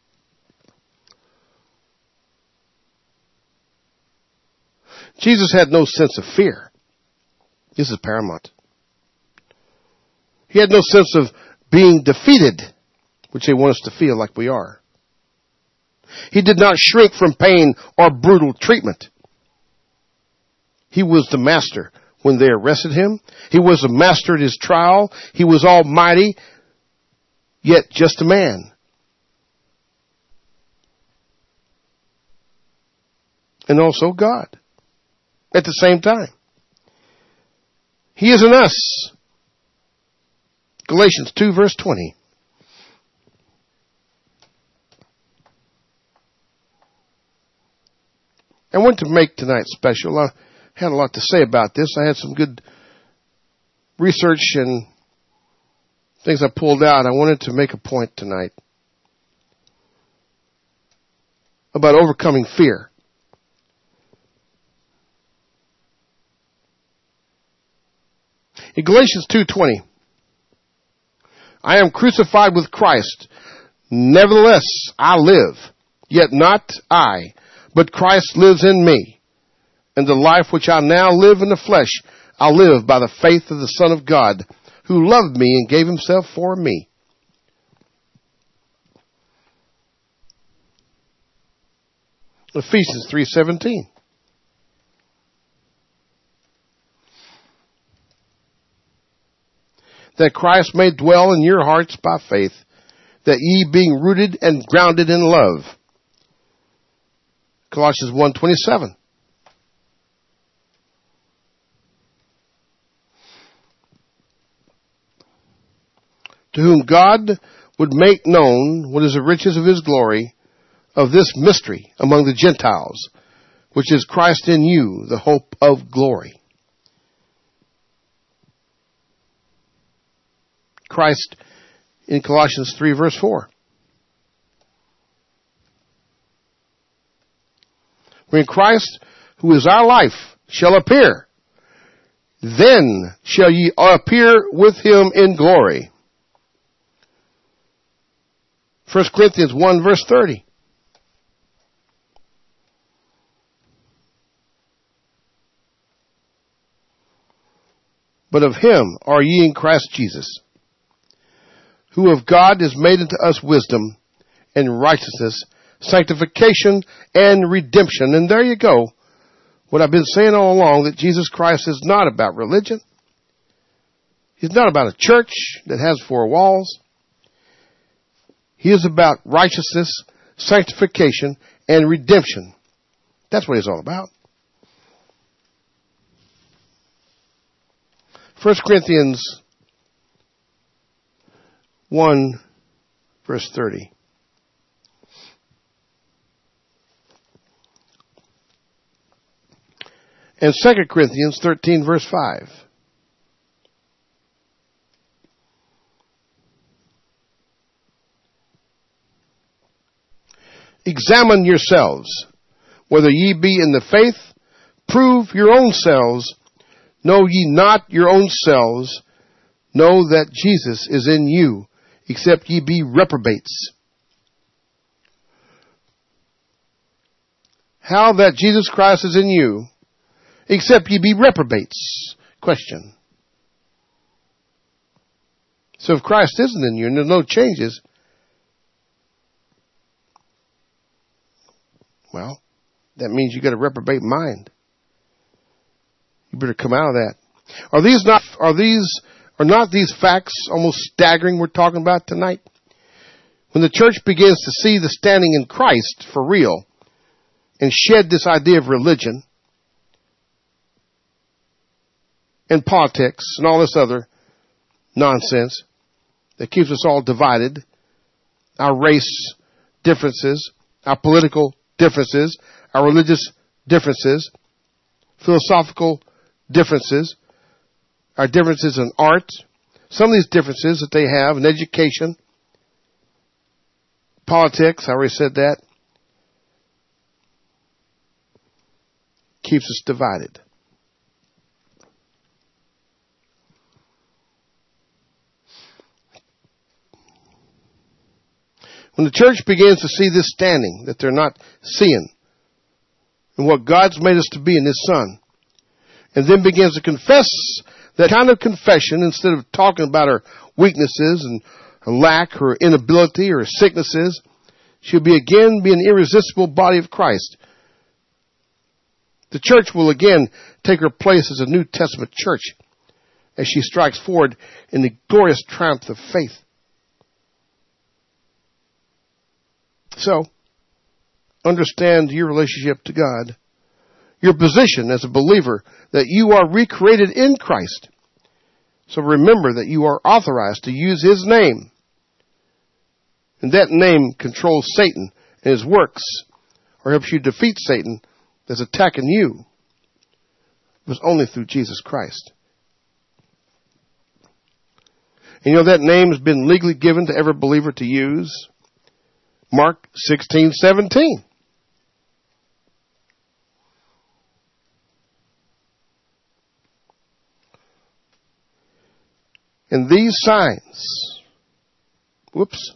Jesus had no sense of fear. This is paramount. He had no sense of being defeated, which they want us to feel like we are. He did not shrink from pain or brutal treatment. He was the master when they arrested him. He was the master at his trial. He was almighty, yet just a man. And also God at the same time. He is in us. Galatians two, verse twenty. I want to make tonight special. I had a lot to say about this. I had some good research and things I pulled out. I wanted to make a point tonight about overcoming fear. In Galatians two twenty, I am crucified with Christ. Nevertheless, I live, yet not I, but Christ lives in me. And the life which I now live in the flesh, I live by the faith of the Son of God, who loved me and gave himself for me. Ephesians three seventeen. That Christ may dwell in your hearts by faith, that ye being rooted and grounded in love. Colossians one twenty-seven. To whom God would make known what is the riches of his glory, of this mystery among the Gentiles, which is Christ in you, the hope of glory. Christ in Colossians three, verse four. When Christ, who is our life, shall appear, then shall ye appear with him in glory. First Corinthians one, verse thirty. But of him are ye in Christ Jesus, who of God is made unto us wisdom and righteousness, sanctification and redemption. And there you go. What I've been saying all along, that Jesus Christ is not about religion. He's not about a church that has four walls. He is about righteousness, sanctification, and redemption. That's what he's all about. First Corinthians one, verse thirty. And Second Corinthians thirteen, verse five. Examine yourselves, whether ye be in the faith. Prove your own selves. Know ye not your own selves. Know that Jesus is in you, except ye be reprobates. How that Jesus Christ is in you, except ye be reprobates? Question. So if Christ isn't in you and there's no changes, well, that means you got a reprobate mind. You better come out of that. Are these not, are these, are not these facts almost staggering we're talking about tonight? When the church begins to see the standing in Christ for real and shed this idea of religion and politics and all this other nonsense that keeps us all divided, our race differences, our political differences, our religious differences, philosophical differences, our differences in art, some of these differences that they have in education, politics, I already said that, keeps us divided. When the church begins to see this standing that they're not seeing and what God's made us to be in His Son, and then begins to confess that kind of confession instead of talking about her weaknesses and her lack, her inability, or sicknesses, she'll be again be an irresistible body of Christ. The church will again take her place as a New Testament church as she strikes forward in the glorious triumph of faith. So, understand your relationship to God, your position as a believer, that you are recreated in Christ. So remember that you are authorized to use his name. And that name controls Satan and his works, or helps you defeat Satan that's attacking you. It was only through Jesus Christ. And you know that name has been legally given to every believer to use. Mark sixteen seventeen. And these signs, whoops,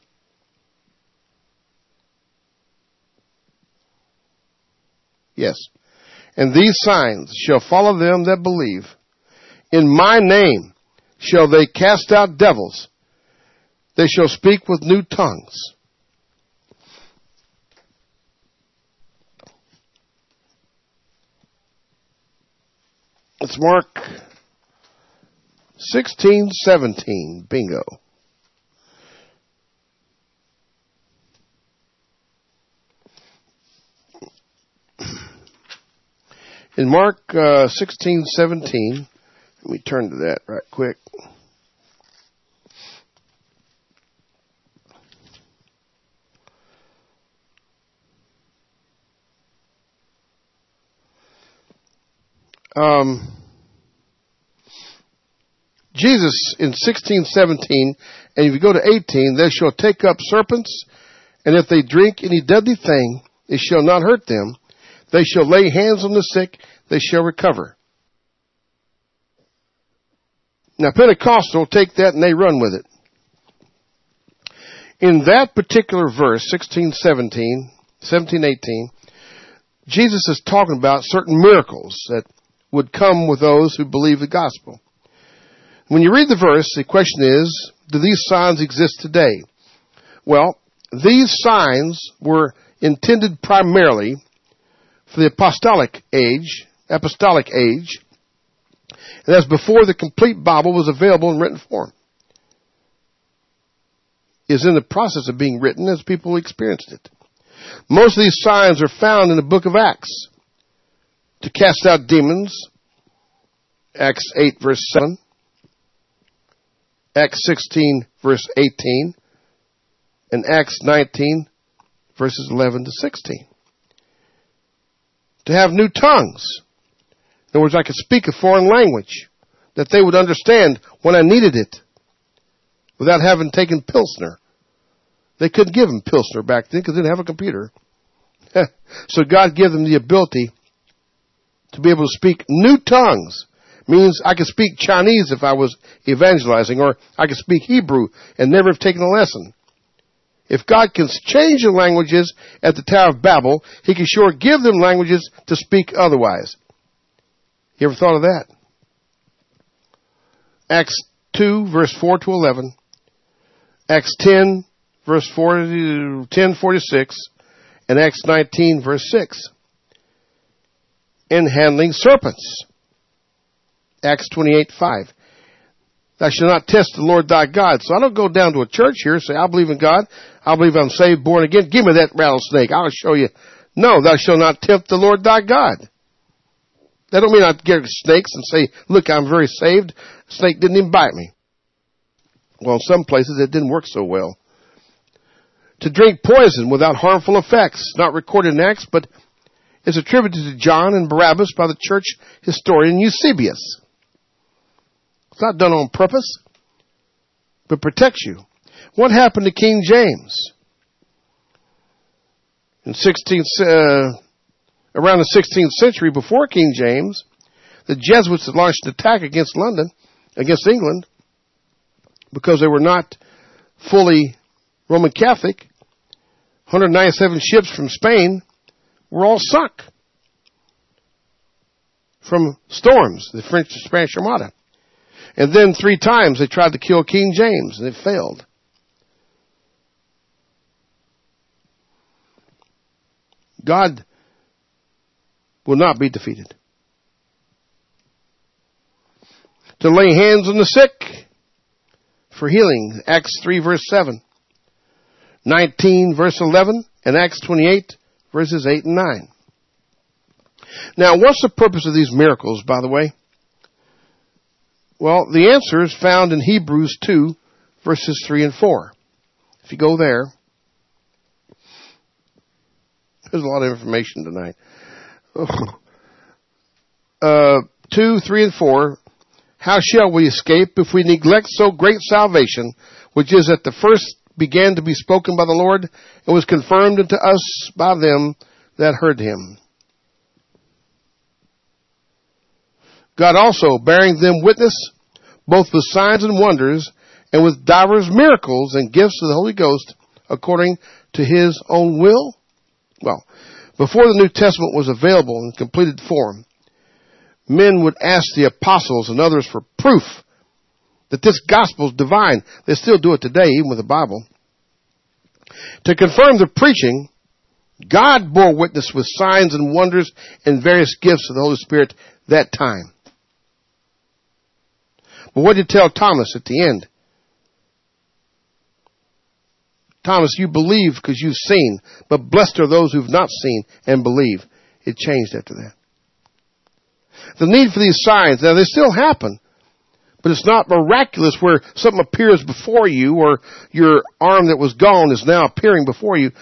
yes, and these signs shall follow them that believe. In my name shall they cast out devils. They shall speak with new tongues. It's Mark sixteen seventeen. Bingo. In Mark uh, sixteen seventeen, let me turn to that right quick. Um, Jesus in sixteen seventeen, and if you go to eighteen, they shall take up serpents, and if they drink any deadly thing, it shall not hurt them. They shall lay hands on the sick, they shall recover. Now Pentecostal take that and they run with it. In that particular verse, sixteen seventeen, seventeen eighteen, Jesus is talking about certain miracles that would come with those who believe the gospel. When you read the verse, the question is, do these signs exist today? Well, these signs were intended primarily for the apostolic age, apostolic age, and that's before the complete Bible was available in written form. It is in the process of being written as people experienced it. Most of these signs are found in the book of Acts. To cast out demons, Acts eight verse seven, Acts sixteen verse eighteen, and Acts nineteen verses eleven to sixteen. To have new tongues. In other words, I could speak a foreign language that they would understand when I needed it without having taken Pilsner. They couldn't give them Pilsner back then because they didn't have a computer. So God gave them the ability to be able to speak new tongues. Means I could speak Chinese if I was evangelizing, or I could speak Hebrew and never have taken a lesson. If God can change the languages at the Tower of Babel, He can sure give them languages to speak otherwise. You ever thought of that? Acts two, verse four to eleven. Acts ten, verse forty, ten forty-six. And Acts nineteen, verse six. In handling serpents. Acts twenty-eight five. Thou shalt not test the Lord thy God. So I don't go down to a church here and say, I believe in God. I believe I'm saved, born again. Give me that rattlesnake. I'll show you. No, thou shalt not tempt the Lord thy God. That don't mean I get snakes and say, look, I'm very saved. The snake didn't even bite me. Well, in some places it didn't work so well. To drink poison without harmful effects. Not recorded in Acts, but is attributed to John and Barabbas by the church historian Eusebius. It's not done on purpose, but protects you. What happened to King James? In sixteenth, uh, around the sixteenth century, before King James, the Jesuits had launched an attack against London, against England, because they were not fully Roman Catholic. one hundred ninety-seven ships from Spain were all sunk from storms, the French and Spanish Armada. And then three times they tried to kill King James, and it failed. God will not be defeated. To lay hands on the sick for healing, Acts three verse seven, nineteen verse eleven, and Acts twenty-eight verses eight and nine. Now, what's the purpose of these miracles, by the way? Well, the answer is found in Hebrews two, verses three and four. If you go there, there's a lot of information tonight. Uh, two, three, and four. How shall we escape if we neglect so great salvation, which is at the first began to be spoken by the Lord, and was confirmed unto us by them that heard him? God also, bearing them witness, both with signs and wonders, and with divers miracles and gifts of the Holy Ghost, according to his own will? Well, before the New Testament was available in completed form, men would ask the apostles and others for proof that this gospel is divine. They still do it today, even with the Bible. To confirm the preaching, God bore witness with signs and wonders and various gifts of the Holy Spirit that time. But what did he tell Thomas at the end? Thomas, you believe because you've seen, but blessed are those who've not seen and believe. It changed after that. The need for these signs, now they still happen, but it's not miraculous where something appears before you or your arm that was gone is now appearing before you.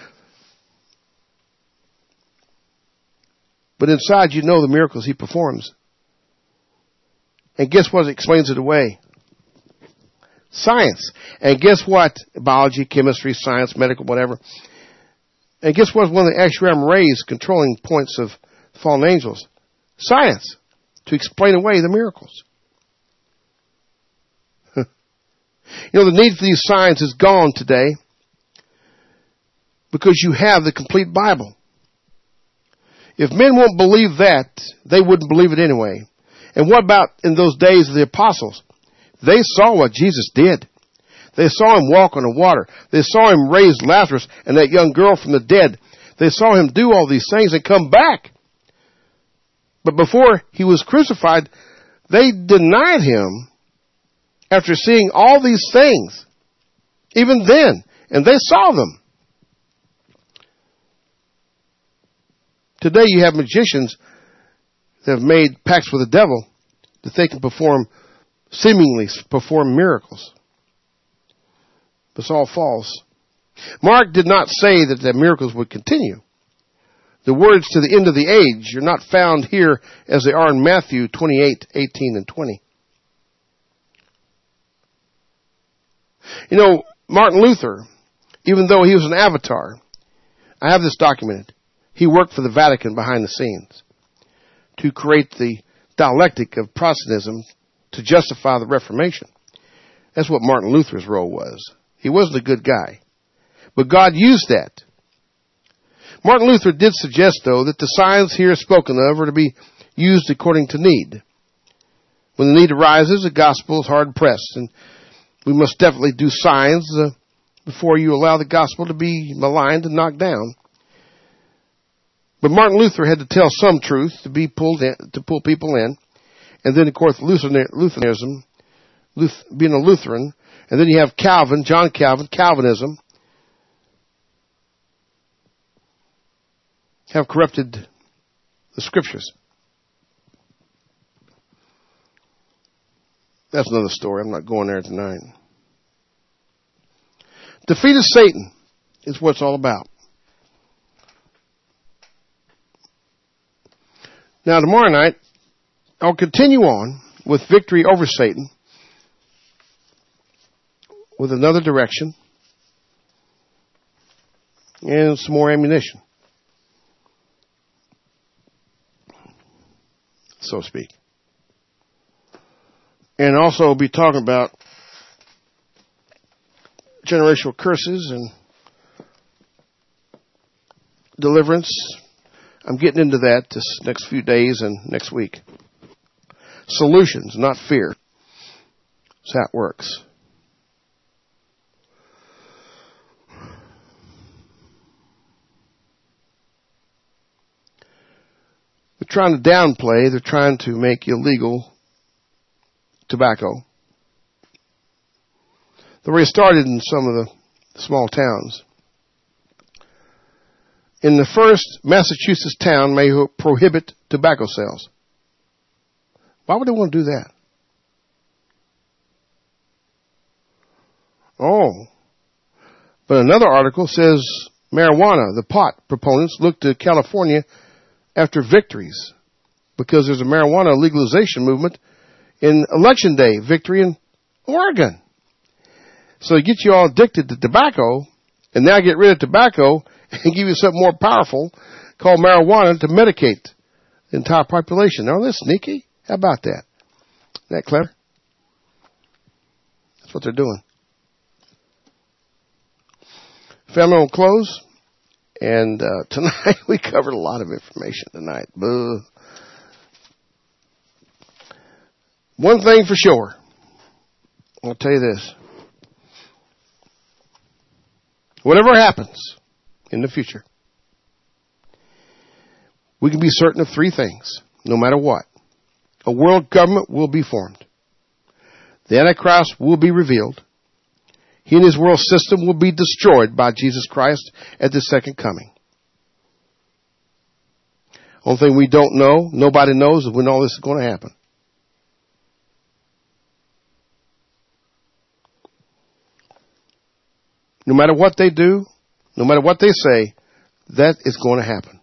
But inside you know the miracles he performs. And guess what explains it away? Science. And guess what? Biology, chemistry, science, medical, whatever. And guess what? One of the X-ray rays controlling points of fallen angels. Science. To explain away the miracles. You know, the need for these signs is gone today because you have the complete Bible. If men won't believe that, they wouldn't believe it anyway. And what about in those days of the apostles? They saw what Jesus did. They saw him walk on the water. They saw him raise Lazarus and that young girl from the dead. They saw him do all these things and come back. But before he was crucified, they denied him after seeing all these things. Even then. And they saw them. Today you have magicians that have made pacts with the devil that they can perform, seemingly perform miracles. But it's all false. Mark did not say that the miracles would continue. The words to the end of the age are not found here as they are in Matthew twenty-eight, eighteen, and twenty. You know, Martin Luther, even though he was an avatar, I have this documented. He worked for the Vatican behind the scenes to create the dialectic of Protestantism to justify the Reformation. That's what Martin Luther's role was. He wasn't a good guy. But God used that. Martin Luther did suggest, though, that the signs here spoken of are to be used according to need. When the need arises, the gospel is hard pressed, and we must definitely do signs uh, before you allow the gospel to be maligned and knocked down. But Martin Luther had to tell some truth to be pulled in, to pull people in, and then, of course, Lutheranism, being a Lutheran, and then you have Calvin, John Calvin, Calvinism, have corrupted the scriptures. That's another story. I'm not going there tonight. Defeat of Satan is what it's all about. Now, tomorrow night, I'll continue on with victory over Satan with another direction and some more ammunition, so to speak. And also we'll be talking about generational curses and deliverance. I'm getting into that this next few days and next week. Solutions, not fear. That's how it works. They're trying to downplay, they're trying to make illegal tobacco. They already started in some of the small towns. In the first Massachusetts town may prohibit tobacco sales. Why would they want to do that? Oh. But another article says marijuana, the pot proponents look to California after victories because there's a marijuana legalization movement in Election Day victory in Oregon. So they get you all addicted to tobacco and now get rid of tobacco and give you something more powerful called marijuana to medicate the entire population. Now, they're sneaky. How about that? Isn't that clever? That's what they're doing. Family will close. And uh, tonight we covered a lot of information tonight. Boo. One thing for sure. I'll tell you this. Whatever happens in the future, we can be certain of three things, no matter what. A world government will be formed. The Antichrist will be revealed. He and his world system will be destroyed by Jesus Christ at the second coming. Only thing we don't know, nobody knows, is when all this is going to happen. No matter what they do, no matter what they say, that is going to happen.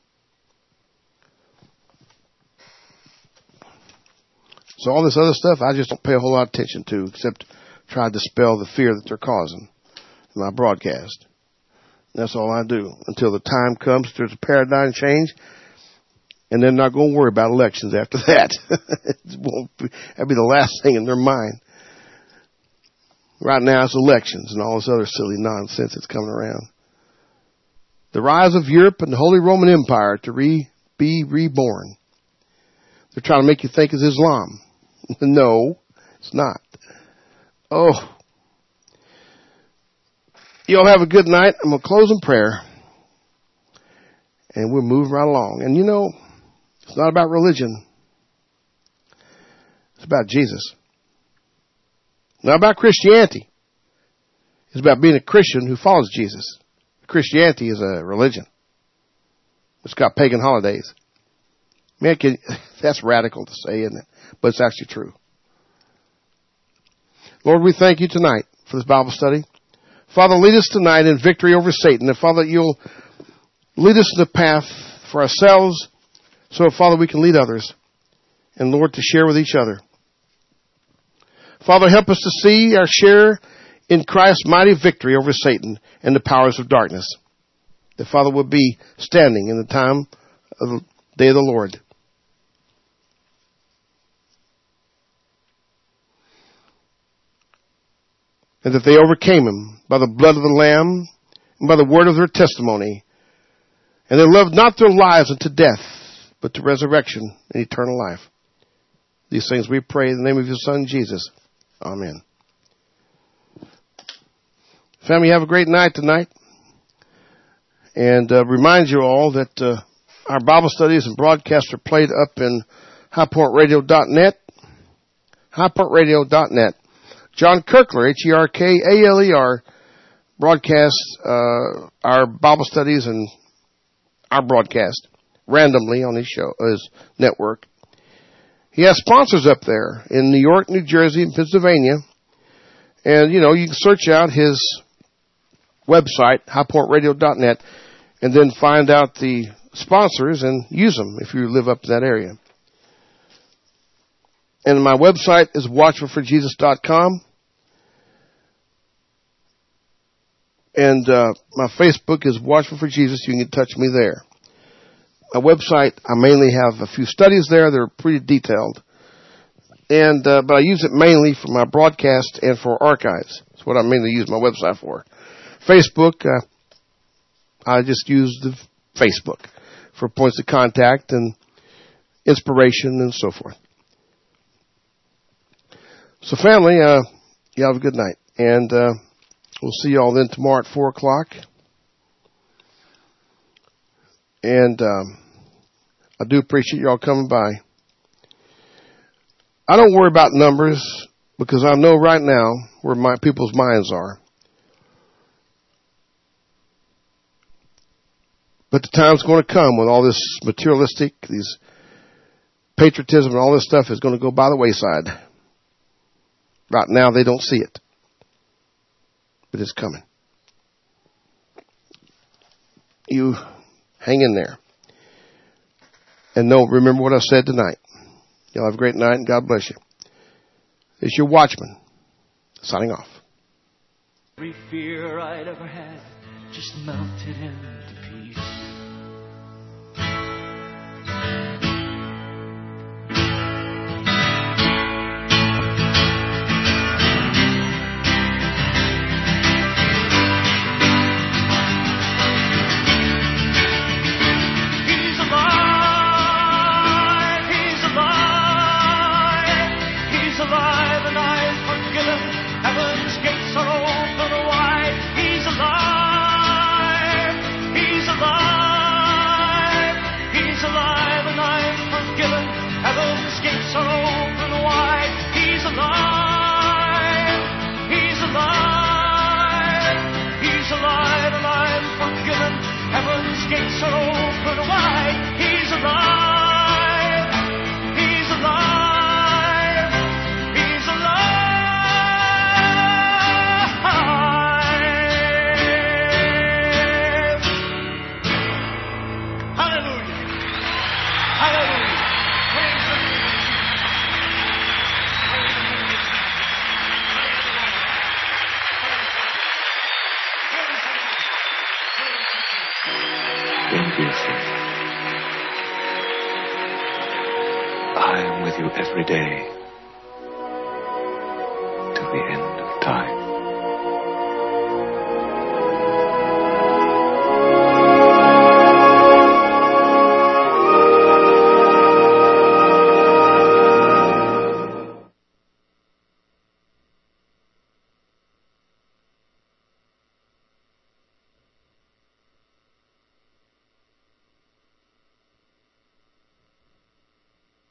So all this other stuff, I just don't pay a whole lot of attention to, except try to dispel the fear that they're causing in my broadcast. That's all I do until the time comes. There's a paradigm change, and they're not going to worry about elections after that. It won't be, that'll be the last thing in their mind. Right now it's elections and all this other silly nonsense that's coming around. The rise of Europe and the Holy Roman Empire to re, be reborn. They're trying to make you think it's Islam. No, it's not. Oh. You all have a good night. I'm going to close in prayer. And we'll move right along. And you know, it's not about religion. It's about Jesus. Not about Christianity. It's about being a Christian who follows Jesus. Christianity is a religion. It's got pagan holidays. Man, that's radical to say, isn't it? But it's actually true. Lord, we thank you tonight for this Bible study. Father, lead us tonight in victory over Satan. And Father, you'll lead us in the path for ourselves so, Father, we can lead others. And, Lord, to share with each other. Father, help us to see our share in Christ's mighty victory over Satan and the powers of darkness. That, Father, will be standing in the time of the day of the Lord. And that they overcame him by the blood of the Lamb and by the word of their testimony. And they loved not their lives unto death, but to resurrection and eternal life. These things we pray in the name of your Son, Jesus. Amen. Family, have a great night tonight. And uh, remind you all that uh, our Bible studies and broadcasts are played up in high point radio dot net. high point radio dot net. John Kirkler, H E R K A L E R, broadcasts uh, our Bible studies and our broadcast randomly on his show, his network. He has sponsors up there in New York, New Jersey, and Pennsylvania. And, you know, you can search out his website, high point radio dot net, and then find out the sponsors and use them if you live up in that area. And my website is watchful for jesus dot com. And uh, my Facebook is Watchful for Jesus. You can touch me there. My website, I mainly have a few studies there. They're pretty detailed. And uh, but I use it mainly for my broadcast and for archives. That's what I mainly use my website for. Facebook, uh, I just use the Facebook for points of contact and inspiration and so forth. So family, uh, you have a good night. And uh, we'll see you all then tomorrow at four o'clock. And um, I do appreciate you all coming by. I don't worry about numbers because I know right now where my people's minds are. But the time's going to come when all this materialistic, these patriotism and all this stuff is going to go by the wayside. Right now they don't see it. but it's coming. You hang in there. And know, remember what I said tonight. Y'all have a great night and God bless you. It's your watchman signing off. Every fear I'd ever had just melted into peace. Gates are open wide. He's alive. He's alive. He's alive. Hallelujah. Hallelujah. Praise the name Don't be afraid. I am with you every day till the end of time.